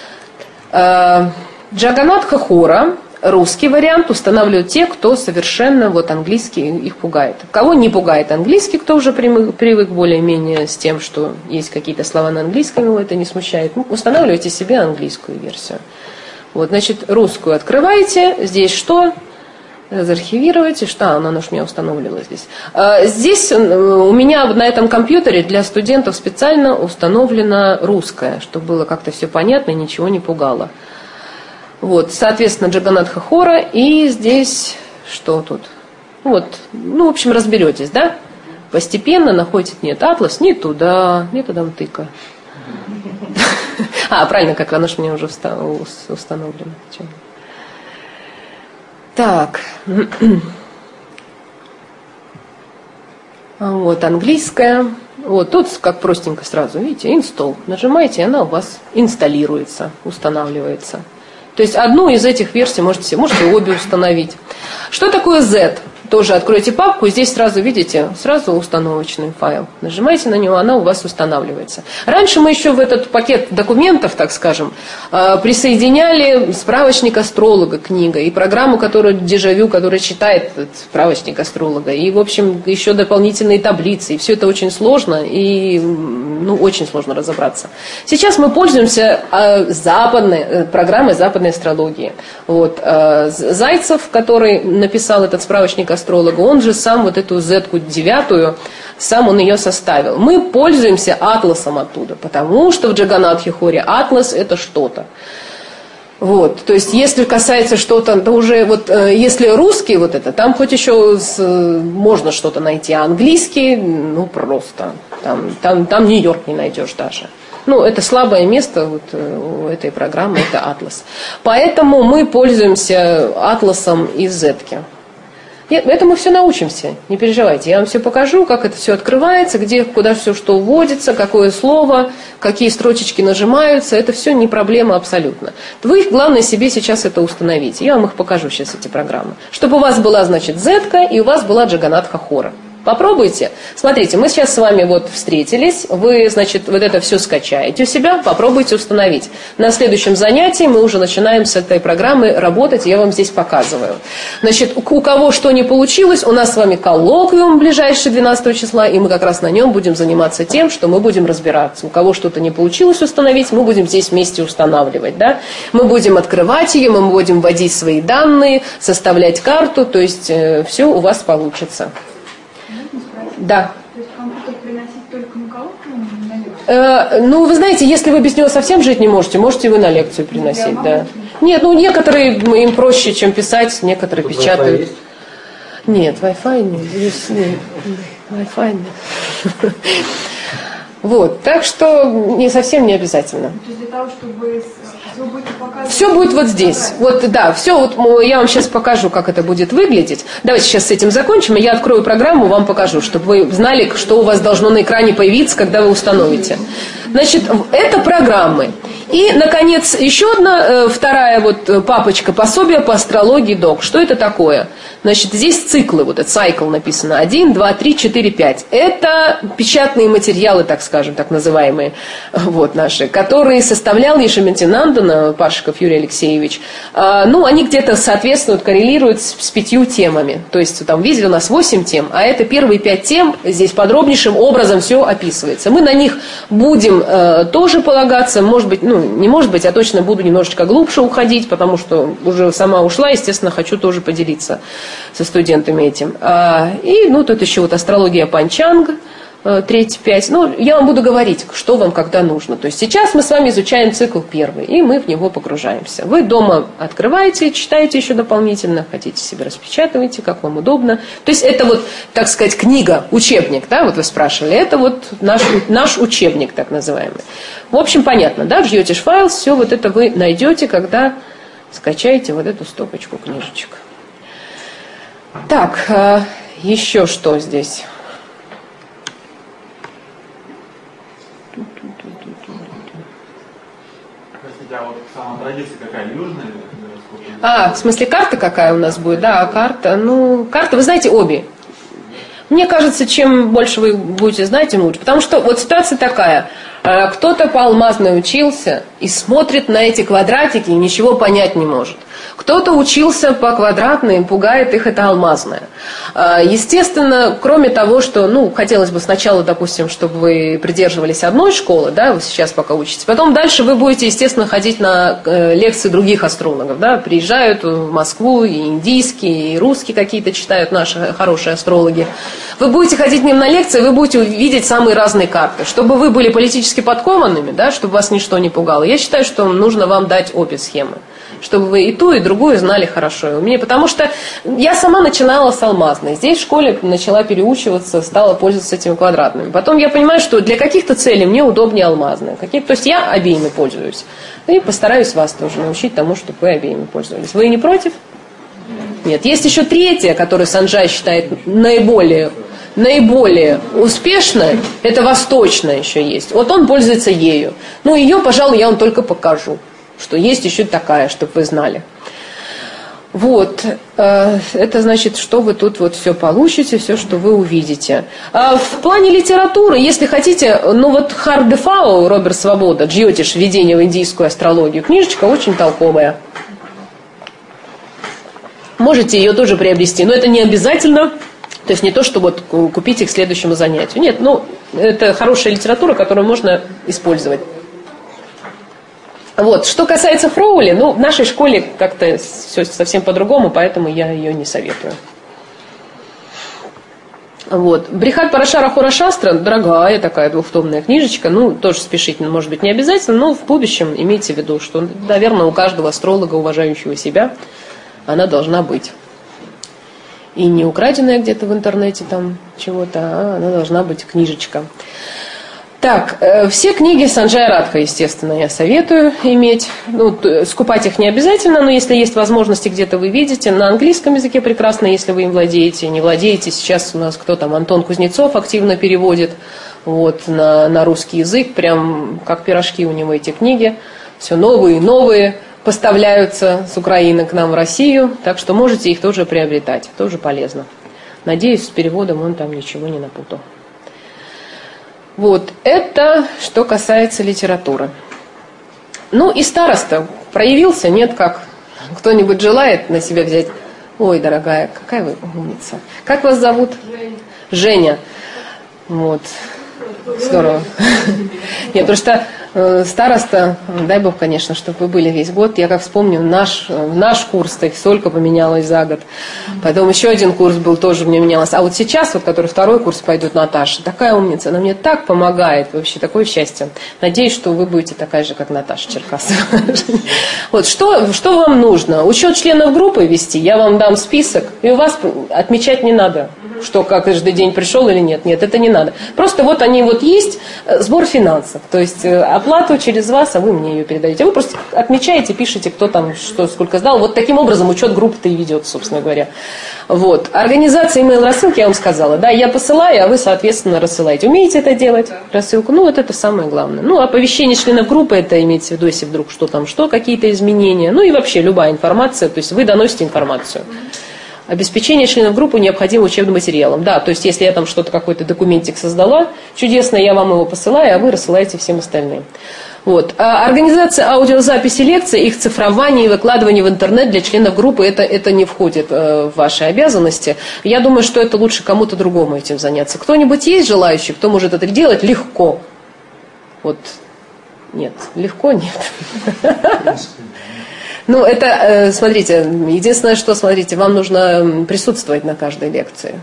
Джаганатха Хора, русский вариант, устанавливают те, кто совершенно вот английский их пугает. Кого не пугает английский, кто уже привык более-менее с тем, что есть какие-то слова на английском, его это не смущает. Устанавливайте себе английскую версию. Вот, значит, русскую открываете. Здесь что? Разархивируете, что она уж у меня установлена здесь. Здесь у меня на этом компьютере для студентов специально установлена русская, чтобы было как-то все понятно и ничего не пугало. Вот, соответственно, Джаганатха Хора, и здесь что тут? Вот, ну, в общем, разберетесь, да? Постепенно находите, нет, атлас, не туда тыка. Правильно, как она же у меня уже установлена. Так, вот английская, вот тут как простенько сразу, видите, install, нажимаете, и она у вас инсталируется, устанавливается. То есть одну из этих версий можете обе установить. Что такое Z? Тоже откройте папку, и здесь сразу видите, сразу установочный файл. Нажимаете на него, она у вас устанавливается. Раньше мы еще в этот пакет документов, так скажем, присоединяли справочник астролога, книга, и программу, которая дежавю, которая читает этот справочник астролога, и, в общем, еще дополнительные таблицы. И все это очень сложно, и очень сложно разобраться. Сейчас мы пользуемся программой западной астрологии. Вот. Зайцев, который написал этот справочник астролога, он же сам вот эту Z-ку 9, сам он ее составил. Мы пользуемся атласом оттуда, потому что в Джаганатхе Хоре атлас это что-то. Вот, то есть, если касается что-то, то уже вот, если русский вот это, там хоть еще можно что-то найти, а английский, ну просто, там Нью-Йорк не найдешь даже. Ну, это слабое место вот у этой программы, это атлас. Поэтому мы пользуемся атласом из Z-ки. Это мы все научимся, не переживайте. Я вам все покажу, как это все открывается, куда все что вводится, какое слово, какие строчечки нажимаются. Это все не проблема абсолютно. Вы, главное, себе сейчас это установите. Я вам их покажу сейчас, эти программы. Чтобы у вас была, значит, Z-ка и у вас была Джаганатха Хора. Попробуйте. Смотрите, мы сейчас с вами вот встретились. Вы, значит, вот это все скачаете у себя, попробуйте установить. На следующем занятии мы уже начинаем с этой программой работать, я вам здесь показываю. Значит, у кого что не получилось, у нас с вами коллоквиум ближайший 12 числа, и мы как раз на нем будем заниматься тем, что мы будем разбираться. У кого что-то не получилось установить, мы будем здесь вместе устанавливать. Да? Мы будем открывать ее, мы будем вводить свои данные, составлять карту, то есть все у вас получится. Да. То есть компьютер приносить только на колонку, на лекцию? Ну, вы знаете, если вы без него совсем жить не можете, можете вы на лекцию приносить, да. Нет, ну некоторые им проще, чем писать, некоторые Тут печатают. Wi-Fi есть? Нет, Wi-Fi нет. Здесь нет. Wi-Fi нет. Вот, так что не совсем не обязательно. То есть для того, чтобы вы будете показывать... Все будет вот здесь. Вот, да, все вот я вам сейчас покажу, как это будет выглядеть. Давайте сейчас с этим закончим, и я открою программу, вам покажу, чтобы вы знали, что у вас должно на экране появиться, когда вы установите. Значит, это программы. И, наконец, еще одна, вторая вот папочка пособия по астрологии ДОК. Что это такое? Значит, здесь циклы, вот этот cycle написано. 1, 2, 3, 4, 5. Это печатные материалы, так скажем, так называемые, вот наши, которые составлял Ешементинандана, Паршиков Юрий Алексеевич. Ну, они где-то соответствуют, коррелируют с 5 темами. То есть, там, видели, у нас 8 тем, а это первые 5 тем, здесь подробнейшим образом все описывается. Мы на них будем тоже полагаться, может быть, ну, не может быть, а точно буду немножечко глубже уходить, потому что уже сама ушла, естественно, хочу тоже поделиться со студентами этим. И, ну, тут еще вот астрология Панчанг, 3-5. Ну, я вам буду говорить, что вам когда нужно. То есть сейчас мы с вами изучаем цикл первый, и мы в него погружаемся. Вы дома открываете, читаете еще дополнительно, хотите себе распечатываете, как вам удобно. То есть это вот, так сказать, книга, учебник, да, вот вы спрашивали. Это вот наш учебник, так называемый. В общем, понятно, да, в Jyotish Files все вот это вы найдете, когда скачаете вот эту стопочку книжечек. Так, еще что здесь? Простите, а вот сама традиция какая, южная? В смысле, карта какая у нас будет? Да, карта. Ну, карта, вы знаете, обе. Мне кажется, чем больше вы будете знать, тем лучше. Потому что вот ситуация такая. Кто-то по алмазной учился и смотрит на эти квадратики и ничего понять не может. Кто-то учился по квадратной, пугает их это алмазное. Естественно, кроме того, что, ну, хотелось бы сначала, допустим, чтобы вы придерживались одной школы, да, вы сейчас пока учитесь, потом дальше вы будете, естественно, ходить на лекции других астрологов, да, приезжают в Москву и индийские, и русские какие-то читают наши хорошие астрологи. Вы будете ходить к ним на лекции, вы будете видеть самые разные карты. Чтобы вы были политически подкованными, да, чтобы вас ничто не пугало, я считаю, что нужно вам дать обе схемы, чтобы вы и ту, и другую знали хорошо и умнее. Потому что я сама начинала с алмазной. Здесь в школе начала переучиваться, стала пользоваться этими квадратными. Потом я понимаю, что для каких-то целей мне удобнее алмазная. То есть я обеими пользуюсь. И постараюсь вас тоже научить тому, чтобы вы обеими пользовались. Вы не против? Нет. Есть еще третья, которую Санджай считает наиболее успешной. Это восточная еще есть. Вот он пользуется ею. Ну, ее, пожалуй, я вам только покажу. Что есть еще такая, чтобы вы знали. Вот, это значит, что вы тут вот все получите, все, что вы увидите. В плане литературы, если хотите, ну вот Хардефау, Роберт Свобода, Джьотиш, введение в индийскую астрологию, книжечка очень толковая. Можете ее тоже приобрести, но это не обязательно, то есть не то, что вот купить их к следующему занятию. Нет, ну, это хорошая литература, которую можно использовать. Вот. Что касается Фроули, ну, в нашей школе как-то все совсем по-другому, поэтому я ее не советую. Вот. Брихат Парашара Хорашастра, дорогая такая двухтомная книжечка, ну, тоже спешить, может быть, не обязательно, но в будущем имейте в виду, что, наверное, у каждого астролога, уважающего себя, она должна быть. И не украденная где-то в интернете там чего-то, а она должна быть книжечка. Так, все книги Санджая Радха, естественно, я советую иметь. Ну, скупать их не обязательно, но если есть возможности, где-то вы видите. На английском языке прекрасно, если вы им владеете. Не владеете, сейчас у нас кто там, Антон Кузнецов активно переводит вот, на русский язык. Прям как пирожки у него эти книги. Все новые и новые поставляются с Украины к нам в Россию. Так что можете их тоже приобретать, тоже полезно. Надеюсь, с переводом он там ничего не напутал. Вот, это что касается литературы. Ну и староста проявился, нет, как? Кто-нибудь желает на себя взять? Ой, дорогая, какая вы умница. Как вас зовут? Женя. Женя. Вот. Здорово. Нет, потому что староста, дай бог, конечно, чтобы вы были весь год. Я как вспомню, наш курс-то их столько поменялось за год. Потом еще один курс был, тоже мне менялось. А вот сейчас, вот, который второй курс пойдет, Наташа, такая умница, она мне так помогает, вообще такое счастье. Надеюсь, что вы будете такая же, как Наташа Черкасова. Вот, что вам нужно? Учет членов группы вести, я вам дам список, и у вас отмечать не надо, что каждый день пришел или нет. Нет, это не надо. Просто вот они вот есть, сбор финансов, то есть оплату через вас, а вы мне ее передаете. Вы просто отмечаете, пишете, кто там что, сколько сдал. Вот таким образом учет группы-то и ведется, собственно говоря. Вот. Организация email-рассылки, я вам сказала. Да, я посылаю, а вы, соответственно, рассылаете. Умеете это делать? Рассылку? Ну, вот это самое главное. Ну, оповещение членов группы, это имеется в виду, если вдруг что, какие-то изменения. Ну, и вообще любая информация, то есть вы доносите информацию. Обеспечение членов группы необходимым учебным материалом. Да, то есть если я там что-то, какой-то документик создала, чудесно, я вам его посылаю, а вы рассылаете всем остальным. Вот. А организация аудиозаписи лекций, их цифрование и выкладывание в интернет для членов группы, это не входит в ваши обязанности. Я думаю, что это лучше кому-то другому этим заняться. Кто-нибудь есть желающий, кто может это делать легко? Вот. Нет, легко нет. Ну, это, смотрите, единственное, что, смотрите, вам нужно присутствовать на каждой лекции.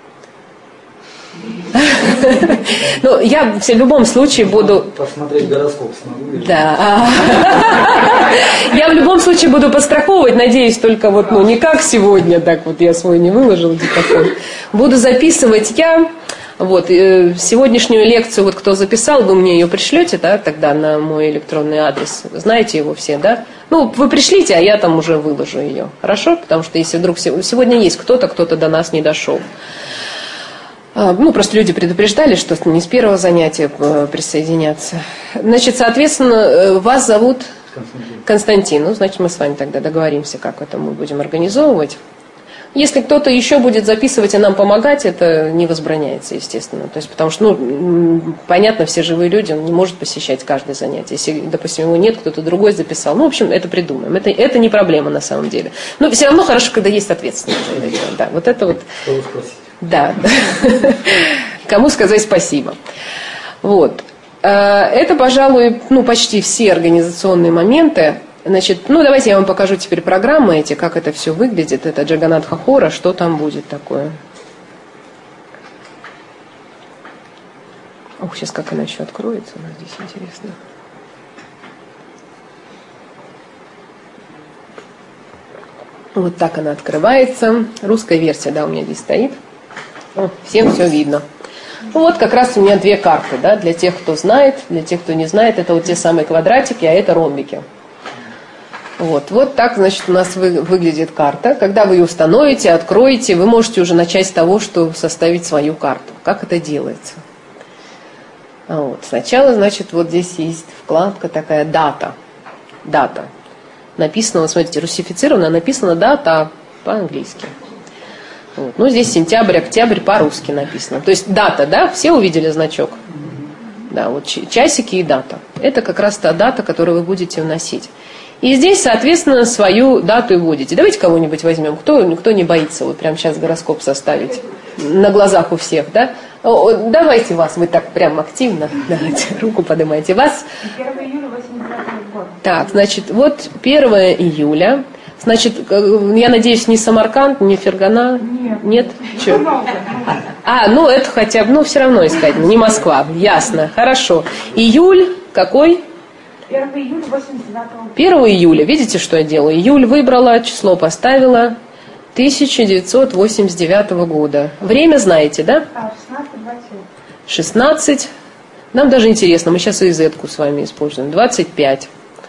Ну, я в любом случае буду... Посмотреть гороскоп смогу. Да. Я в любом случае буду подстраховывать, надеюсь, только вот, не как сегодня, так вот я свой не выложил диктофон. Буду записывать я. Вот, сегодняшнюю лекцию, вот кто записал, вы мне ее пришлете, да, тогда на мой электронный адрес. Знаете его все, да? Ну, вы пришлите, а я там уже выложу ее. Хорошо? Потому что если вдруг сегодня есть кто-то до нас не дошел. Ну, просто люди предупреждали, что не с первого занятия присоединяться. Значит, соответственно, вас зовут Константин. Ну, значит, мы с вами тогда договоримся, как это мы будем организовывать. Если кто-то еще будет записывать и нам помогать, это не возбраняется, естественно. То есть, потому что, понятно, все живые люди, он не может посещать каждое занятие. Если, допустим, его нет, кто-то другой записал. Ну, в общем, это придумаем. Это не проблема на самом деле. Но все равно хорошо, когда есть ответственность за это дело. Да, вот это вот. Что вы спросите? Да. Кому сказать спасибо. Вот. Это, пожалуй, почти все организационные моменты. Значит, давайте я вам покажу теперь программы эти, как это все выглядит. Это Джаганатха Хора, что там будет такое. Ох, сейчас как она еще откроется у нас здесь, интересно. Вот так она открывается. Русская версия, да, у меня здесь стоит. Всем все видно. Вот как раз у меня две карты, да, для тех, кто знает, для тех, кто не знает. Это вот те самые квадратики, а это ромбики. Вот так, значит, у нас выглядит карта. Когда вы ее установите, откроете, вы можете уже начать с того, что составить свою карту. Как это делается? Вот. Сначала, значит, вот здесь есть вкладка такая «Дата». Дата. Написано, вот смотрите, русифицировано, написано «Дата» по-английски. Вот. Ну, здесь сентябрь, октябрь по-русски написано. То есть дата, да? Все увидели значок? Да, вот часики и дата. Это как раз та дата, которую вы будете вносить. И здесь, соответственно, свою дату и вводите. Давайте кого-нибудь возьмем. Кто не боится вот прямо сейчас гороскоп составить? На глазах у всех, да? Давайте вас, вы так прям активно. Давайте, руку поднимайте. Вас. 1 июля 89 года. Так, значит, вот 1 июля. Значит, я надеюсь, не Самарканд, не Фергана? Нет? Чё? Это хотя бы, все равно искать, не Москва. Ясно, хорошо. Июль какой? 1 июля 89 года. 1 июля, видите, что я делаю? Июль выбрала, число поставила. 1989 года. Время знаете, да? 16. Нам даже интересно, мы сейчас ИЗ-ку с вами используем. 25.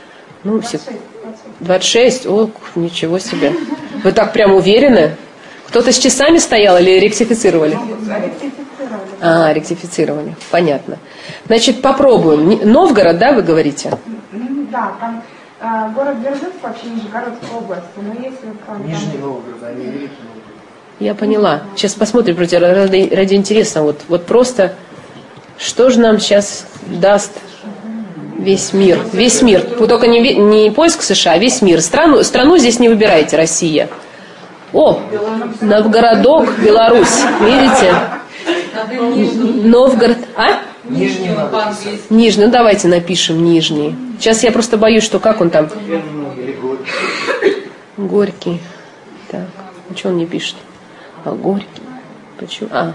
26. О, ничего себе. Вы так прям уверены? Кто-то с часами стоял или ректифицировали? Ректифицировали. Понятно. Значит, попробуем. Новгород, да, вы говорите? Да, там город Дзержинск, вообще Нижегородская область. Но если Нижний Новгород, а не Великий Новгород. Я поняла. Сейчас посмотрим, ради интереса. Вот просто, что же нам сейчас даст весь мир? Весь мир. Только не поиск США, а весь мир. Страну здесь не выбирайте, Россия. О, Новгородок, Беларусь. Видите? Новгород. Нижний надо по-английски. Нижний, ну давайте напишем Нижний. Сейчас я просто боюсь, что как он там? или горький. Горький. Так, а что он не пишет? А, Горький. Почему? А.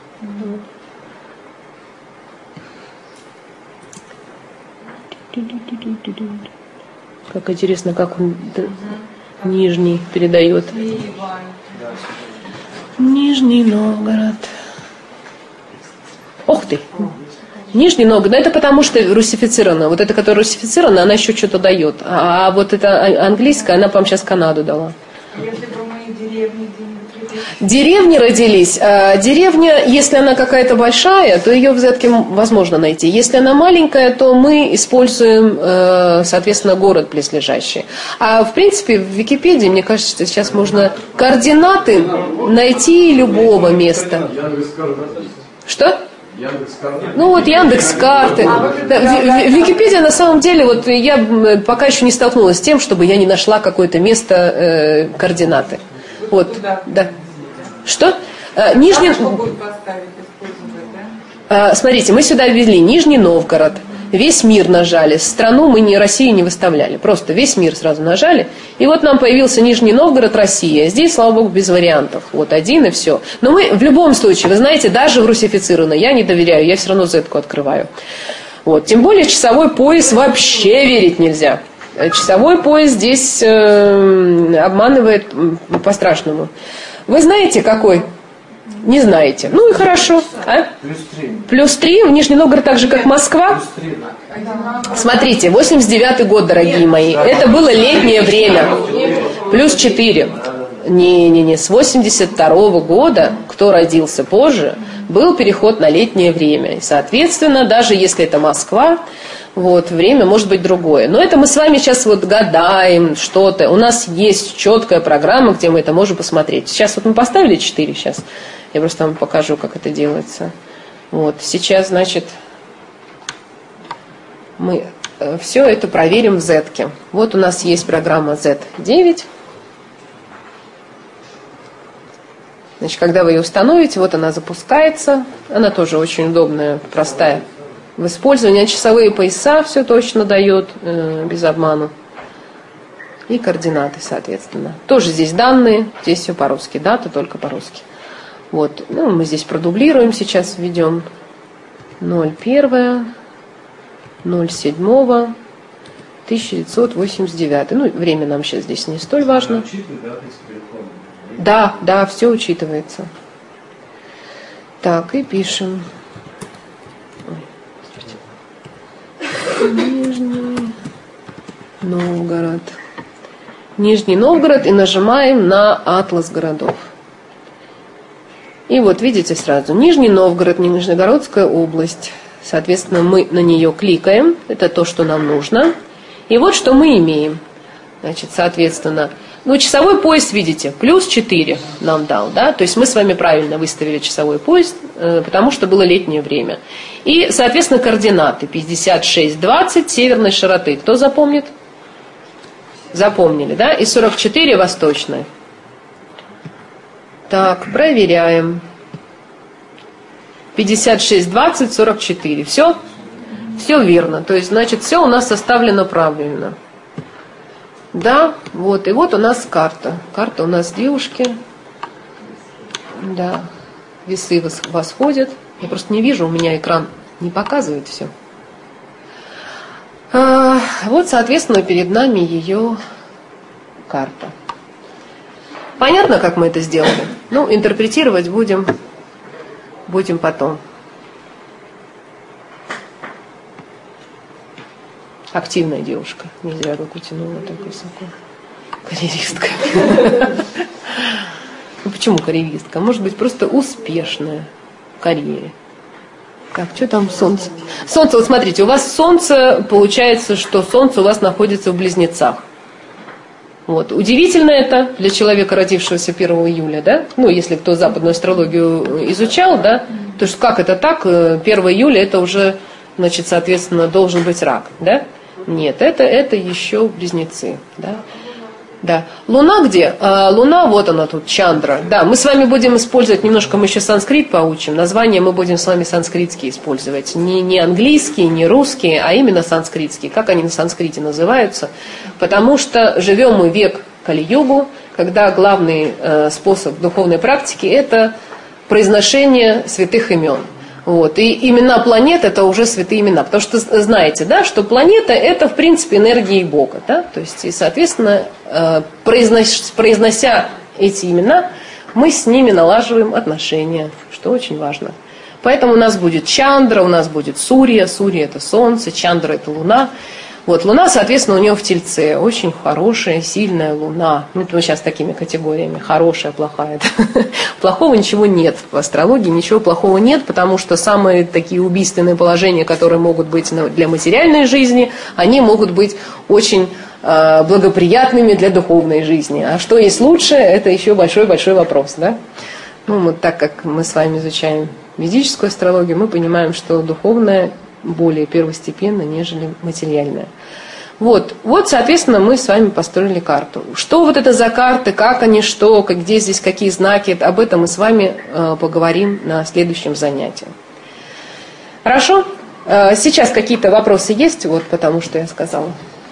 Как интересно, как он Нижний передает. Нижний Новгород. Ох ты! Нижний Новгород. Это потому что русифицировано. Вот эта, которая русифицирована, она еще что-то дает. А вот эта английская, она, по-моему, сейчас Канаду дала. Если бы мы деревни где-нибудь... Деревни родились. Деревня, если она какая-то большая, то ее в Зетке возможно найти. Если она маленькая, то мы используем, соответственно, город близлежащий. А в принципе в Википедии, мне кажется, что сейчас можно координаты найти любого места. Что? Ну вот Яндекс.Карты. Википедия на самом деле, вот я пока еще не столкнулась с тем, чтобы я не нашла какое-то место координаты. Вот, да. Что? Нижний... Смотрите, мы сюда ввели Нижний Новгород. Весь мир нажали. Страну мы Россию не выставляли. Просто весь мир сразу нажали. И вот нам появился Нижний Новгород, Россия. Здесь, слава богу, без вариантов. Вот один и все. Но мы в любом случае, вы знаете, даже в русифицированной я не доверяю. Я все равно Зетку открываю. Вот. Тем более часовой пояс вообще верить нельзя. Часовой пояс здесь обманывает по-страшному. Вы знаете, какой? Не знаете. Ну и хорошо. А? Плюс 3 в Нижний Новгород, так же, как Москва. Смотрите, 89-й год, дорогие мои. Это было летнее время. Плюс 4. Не-не-не. С 82-го года, кто родился позже, был переход на летнее время. И, соответственно, даже если это Москва, вот, время может быть другое. Но это мы с вами сейчас вот гадаем что-то. У нас есть четкая программа, где мы это можем посмотреть. Сейчас вот мы поставили 4 сейчас. Я просто вам покажу, как это делается. Вот, сейчас, значит, мы все это проверим в Зетке. Вот у нас есть программа Z9. Значит, когда вы ее установите, вот она запускается. Она тоже очень удобная, простая в использовании. Часовые пояса все точно дает, без обмана. И координаты, соответственно. Тоже здесь данные, здесь все по-русски. Дата только по-русски. Вот, ну, мы здесь продублируем сейчас, введем 01, 07, 1989. Ну, время нам сейчас здесь не столь важно. Да, да, все учитывается. Так, и пишем. Нижний Новгород. Нижний Новгород, и нажимаем на атлас городов. И вот видите сразу, Нижний Новгород, Нижегородская область. Соответственно, мы на нее кликаем, это то, что нам нужно. И вот что мы имеем. Значит, соответственно, ну, часовой пояс, видите, плюс 4 нам дал, да, то есть мы с вами правильно выставили часовой пояс, потому что было летнее время. И, соответственно, координаты 56-20 северной широты. Кто запомнит? Запомнили, да? И 44 восточной. Так, проверяем. 56, 20, 44. Все? Все верно. То есть, значит, все у нас составлено правильно. Да, вот. И вот у нас карта. Карта у нас девушки. Да. Весы восходят. Я просто не вижу, у меня экран не показывает все. Вот, соответственно, перед нами ее карта. Понятно, как мы это сделали? Ну, интерпретировать будем потом. Активная девушка. Не зря руку тянула так высоко. Карьеристка. Ну, почему карьеристка? Может быть, просто успешная в карьере. Так, что там солнце? Солнце, вот смотрите, у вас солнце, получается, что солнце у вас находится в Близнецах. Вот. Удивительно это для человека, родившегося 1 июля, да? Ну, если кто западную астрологию изучал, да, то есть как это так, 1 июля это уже, значит, соответственно, должен быть рак, да? Нет, это еще близнецы, да? Да. Луна где? Луна, вот она тут, Чандра. Да, мы с вами будем использовать, немножко мы еще санскрит поучим. Названия мы будем с вами санскритские использовать. Не английские, не русские, а именно санскритские. Как они на санскрите называются? Потому что живем мы век Кали-югу, когда главный способ духовной практики – это произношение святых имен. Вот. И имена планет – это уже святые имена. Потому что знаете, да, что планета – это, в принципе, энергия Бога. Да? То есть, и, соответственно, произнося эти имена, мы с ними налаживаем отношения, что очень важно. Поэтому у нас будет Чандра, у нас будет Сурья. Сурья – это Солнце, Чандра – это Луна. Вот, Луна, соответственно, у нее в Тельце. Очень хорошая, сильная Луна. Ну, это мы сейчас такими категориями. Хорошая, плохая. Плохого ничего нет. В астрологии ничего плохого нет, потому что самые такие убийственные положения, которые могут быть для материальной жизни, они могут быть очень благоприятными для духовной жизни. А что есть лучше, это еще большой-большой вопрос. Да? Ну, вот так как мы с вами изучаем ведическую астрологию, мы понимаем, что духовная более первостепенно, нежели материальная. Вот, соответственно, мы с вами построили карту. Что вот это за карты, как они, что, где здесь какие знаки, об этом мы с вами поговорим на следующем занятии. Хорошо? Сейчас какие-то вопросы есть, вот потому что я сказала.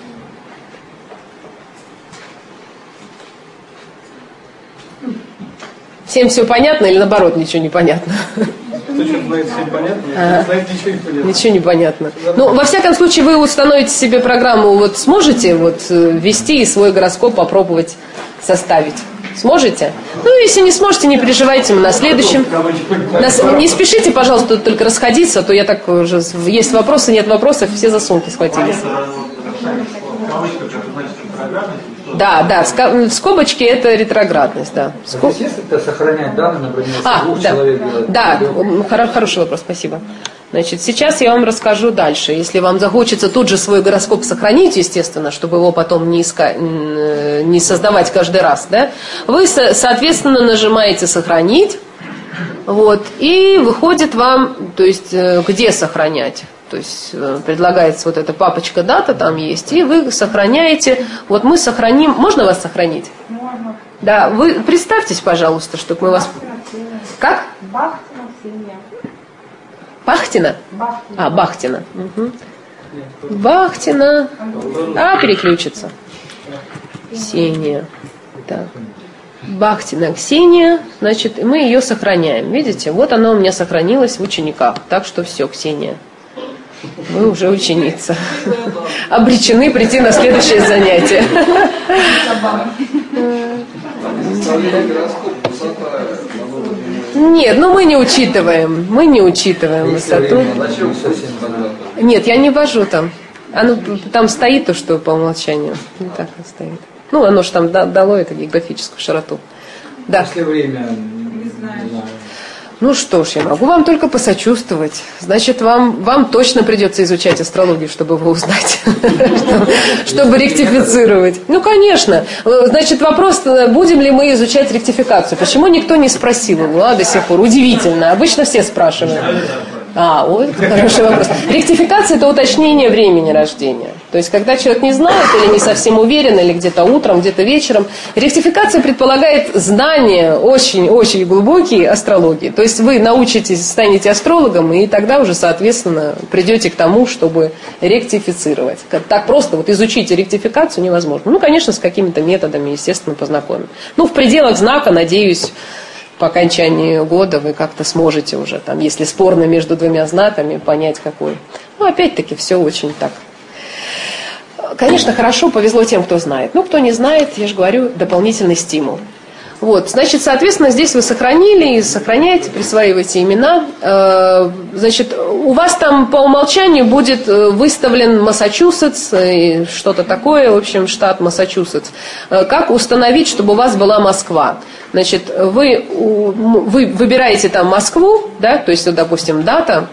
Всем все понятно или наоборот ничего не понятно? Кто что знает, все понятно, знает, ничего не понятно. Ничего не понятно. Ну, во всяком случае, вы установите себе программу, вот сможете вот ввести и свой гороскоп попробовать составить? Сможете? Ну, если не сможете, не переживайте, мы на следующем. Не спешите, пожалуйста, только расходиться, а то я так уже... Есть вопросы, нет вопросов, все за сумки схватились. Да, скобочки это ретроградность, да. Если это сохранять данные, например, двух человек делать? Да, хороший вопрос, спасибо. Значит, сейчас я вам расскажу дальше. Если вам захочется тут же свой гороскоп сохранить, естественно, чтобы его потом не создавать каждый раз, да, вы, соответственно, нажимаете «Сохранить», вот, и выходит вам, то есть, где сохранять. То есть предлагается вот эта папочка дата там есть, и вы сохраняете. Вот мы сохраним. Можно вас сохранить? Можно. Да, вы представьтесь, пожалуйста, чтобы мы вас... Как? Бахтина Ксения. Бахтина? Бахтина. Бахтина. Угу. Бахтина. Переключится. Ксения. Так. Бахтина Ксения. Значит, мы ее сохраняем. Видите? Вот она у меня сохранилась в учениках. Так что все, Ксения. Вы уже ученица. Обречены прийти на следующее занятие. Нет, мы не учитываем. Мы не учитываем высоту. Нет, я не ввожу там. Оно там стоит то, что по умолчанию. Не так стоит. Ну, оно же там дало это географическую широту. Да. После время, не знаю. Ну что ж, я могу вам только посочувствовать. Значит, вам точно придется изучать астрологию, чтобы его узнать, чтобы ректифицировать. Ну, конечно. Значит, вопрос, будем ли мы изучать ректификацию. Почему никто не спросил его до сих пор? Удивительно. Обычно все спрашивают. Хороший вопрос. Ректификация – это уточнение времени рождения. То есть, когда человек не знает или не совсем уверен, или где-то утром, где-то вечером, ректификация предполагает знания очень-очень глубокие астрологии. То есть, вы научитесь, станете астрологом, и тогда уже, соответственно, придете к тому, чтобы ректифицировать. Так просто изучить ректификацию невозможно. Ну, конечно, с какими-то методами, естественно, познакомим. В пределах знака, надеюсь, по окончании года вы как-то сможете уже, если спорно между двумя знаками, понять какой. Опять-таки, все очень так. Конечно, хорошо, повезло тем, кто знает. Кто не знает, я же говорю, дополнительный стимул. Значит, соответственно, здесь вы сохранили и сохраняете, присваиваете имена. Значит, у вас там по умолчанию будет выставлен Массачусетс, что-то такое, в общем, штат Массачусетс. Как установить, чтобы у вас была Москва? Значит, вы выбираете там Москву, да, то есть, допустим, дата.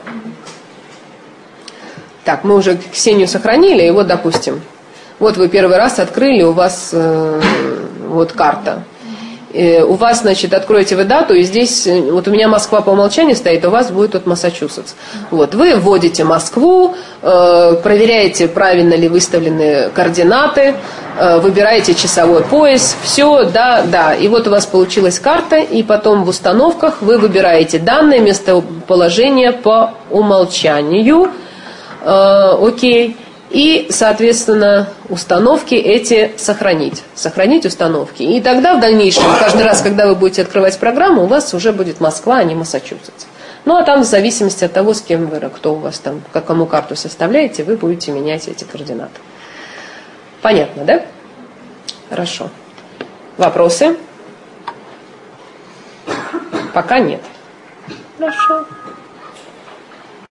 Так, мы уже Ксению сохранили, и допустим, вы первый раз открыли, у вас карта. У вас, значит, откроете вы дату, и здесь, у меня Москва по умолчанию стоит, а у вас будет Массачусетс. Вы вводите Москву, проверяете, правильно ли выставлены координаты, выбираете часовой пояс, все, да. И вот у вас получилась карта, и потом в установках вы выбираете данное местоположение по умолчанию. Окей. И, соответственно, установки эти сохранить. Сохранить установки. И тогда в дальнейшем, каждый раз, когда вы будете открывать программу, у вас уже будет Москва, а не Массачусетс. Ну, а там в зависимости от того, с кем вы, кто у вас там, кому карту составляете, вы будете менять эти координаты. Понятно, да? Хорошо. Вопросы? Пока нет. Хорошо.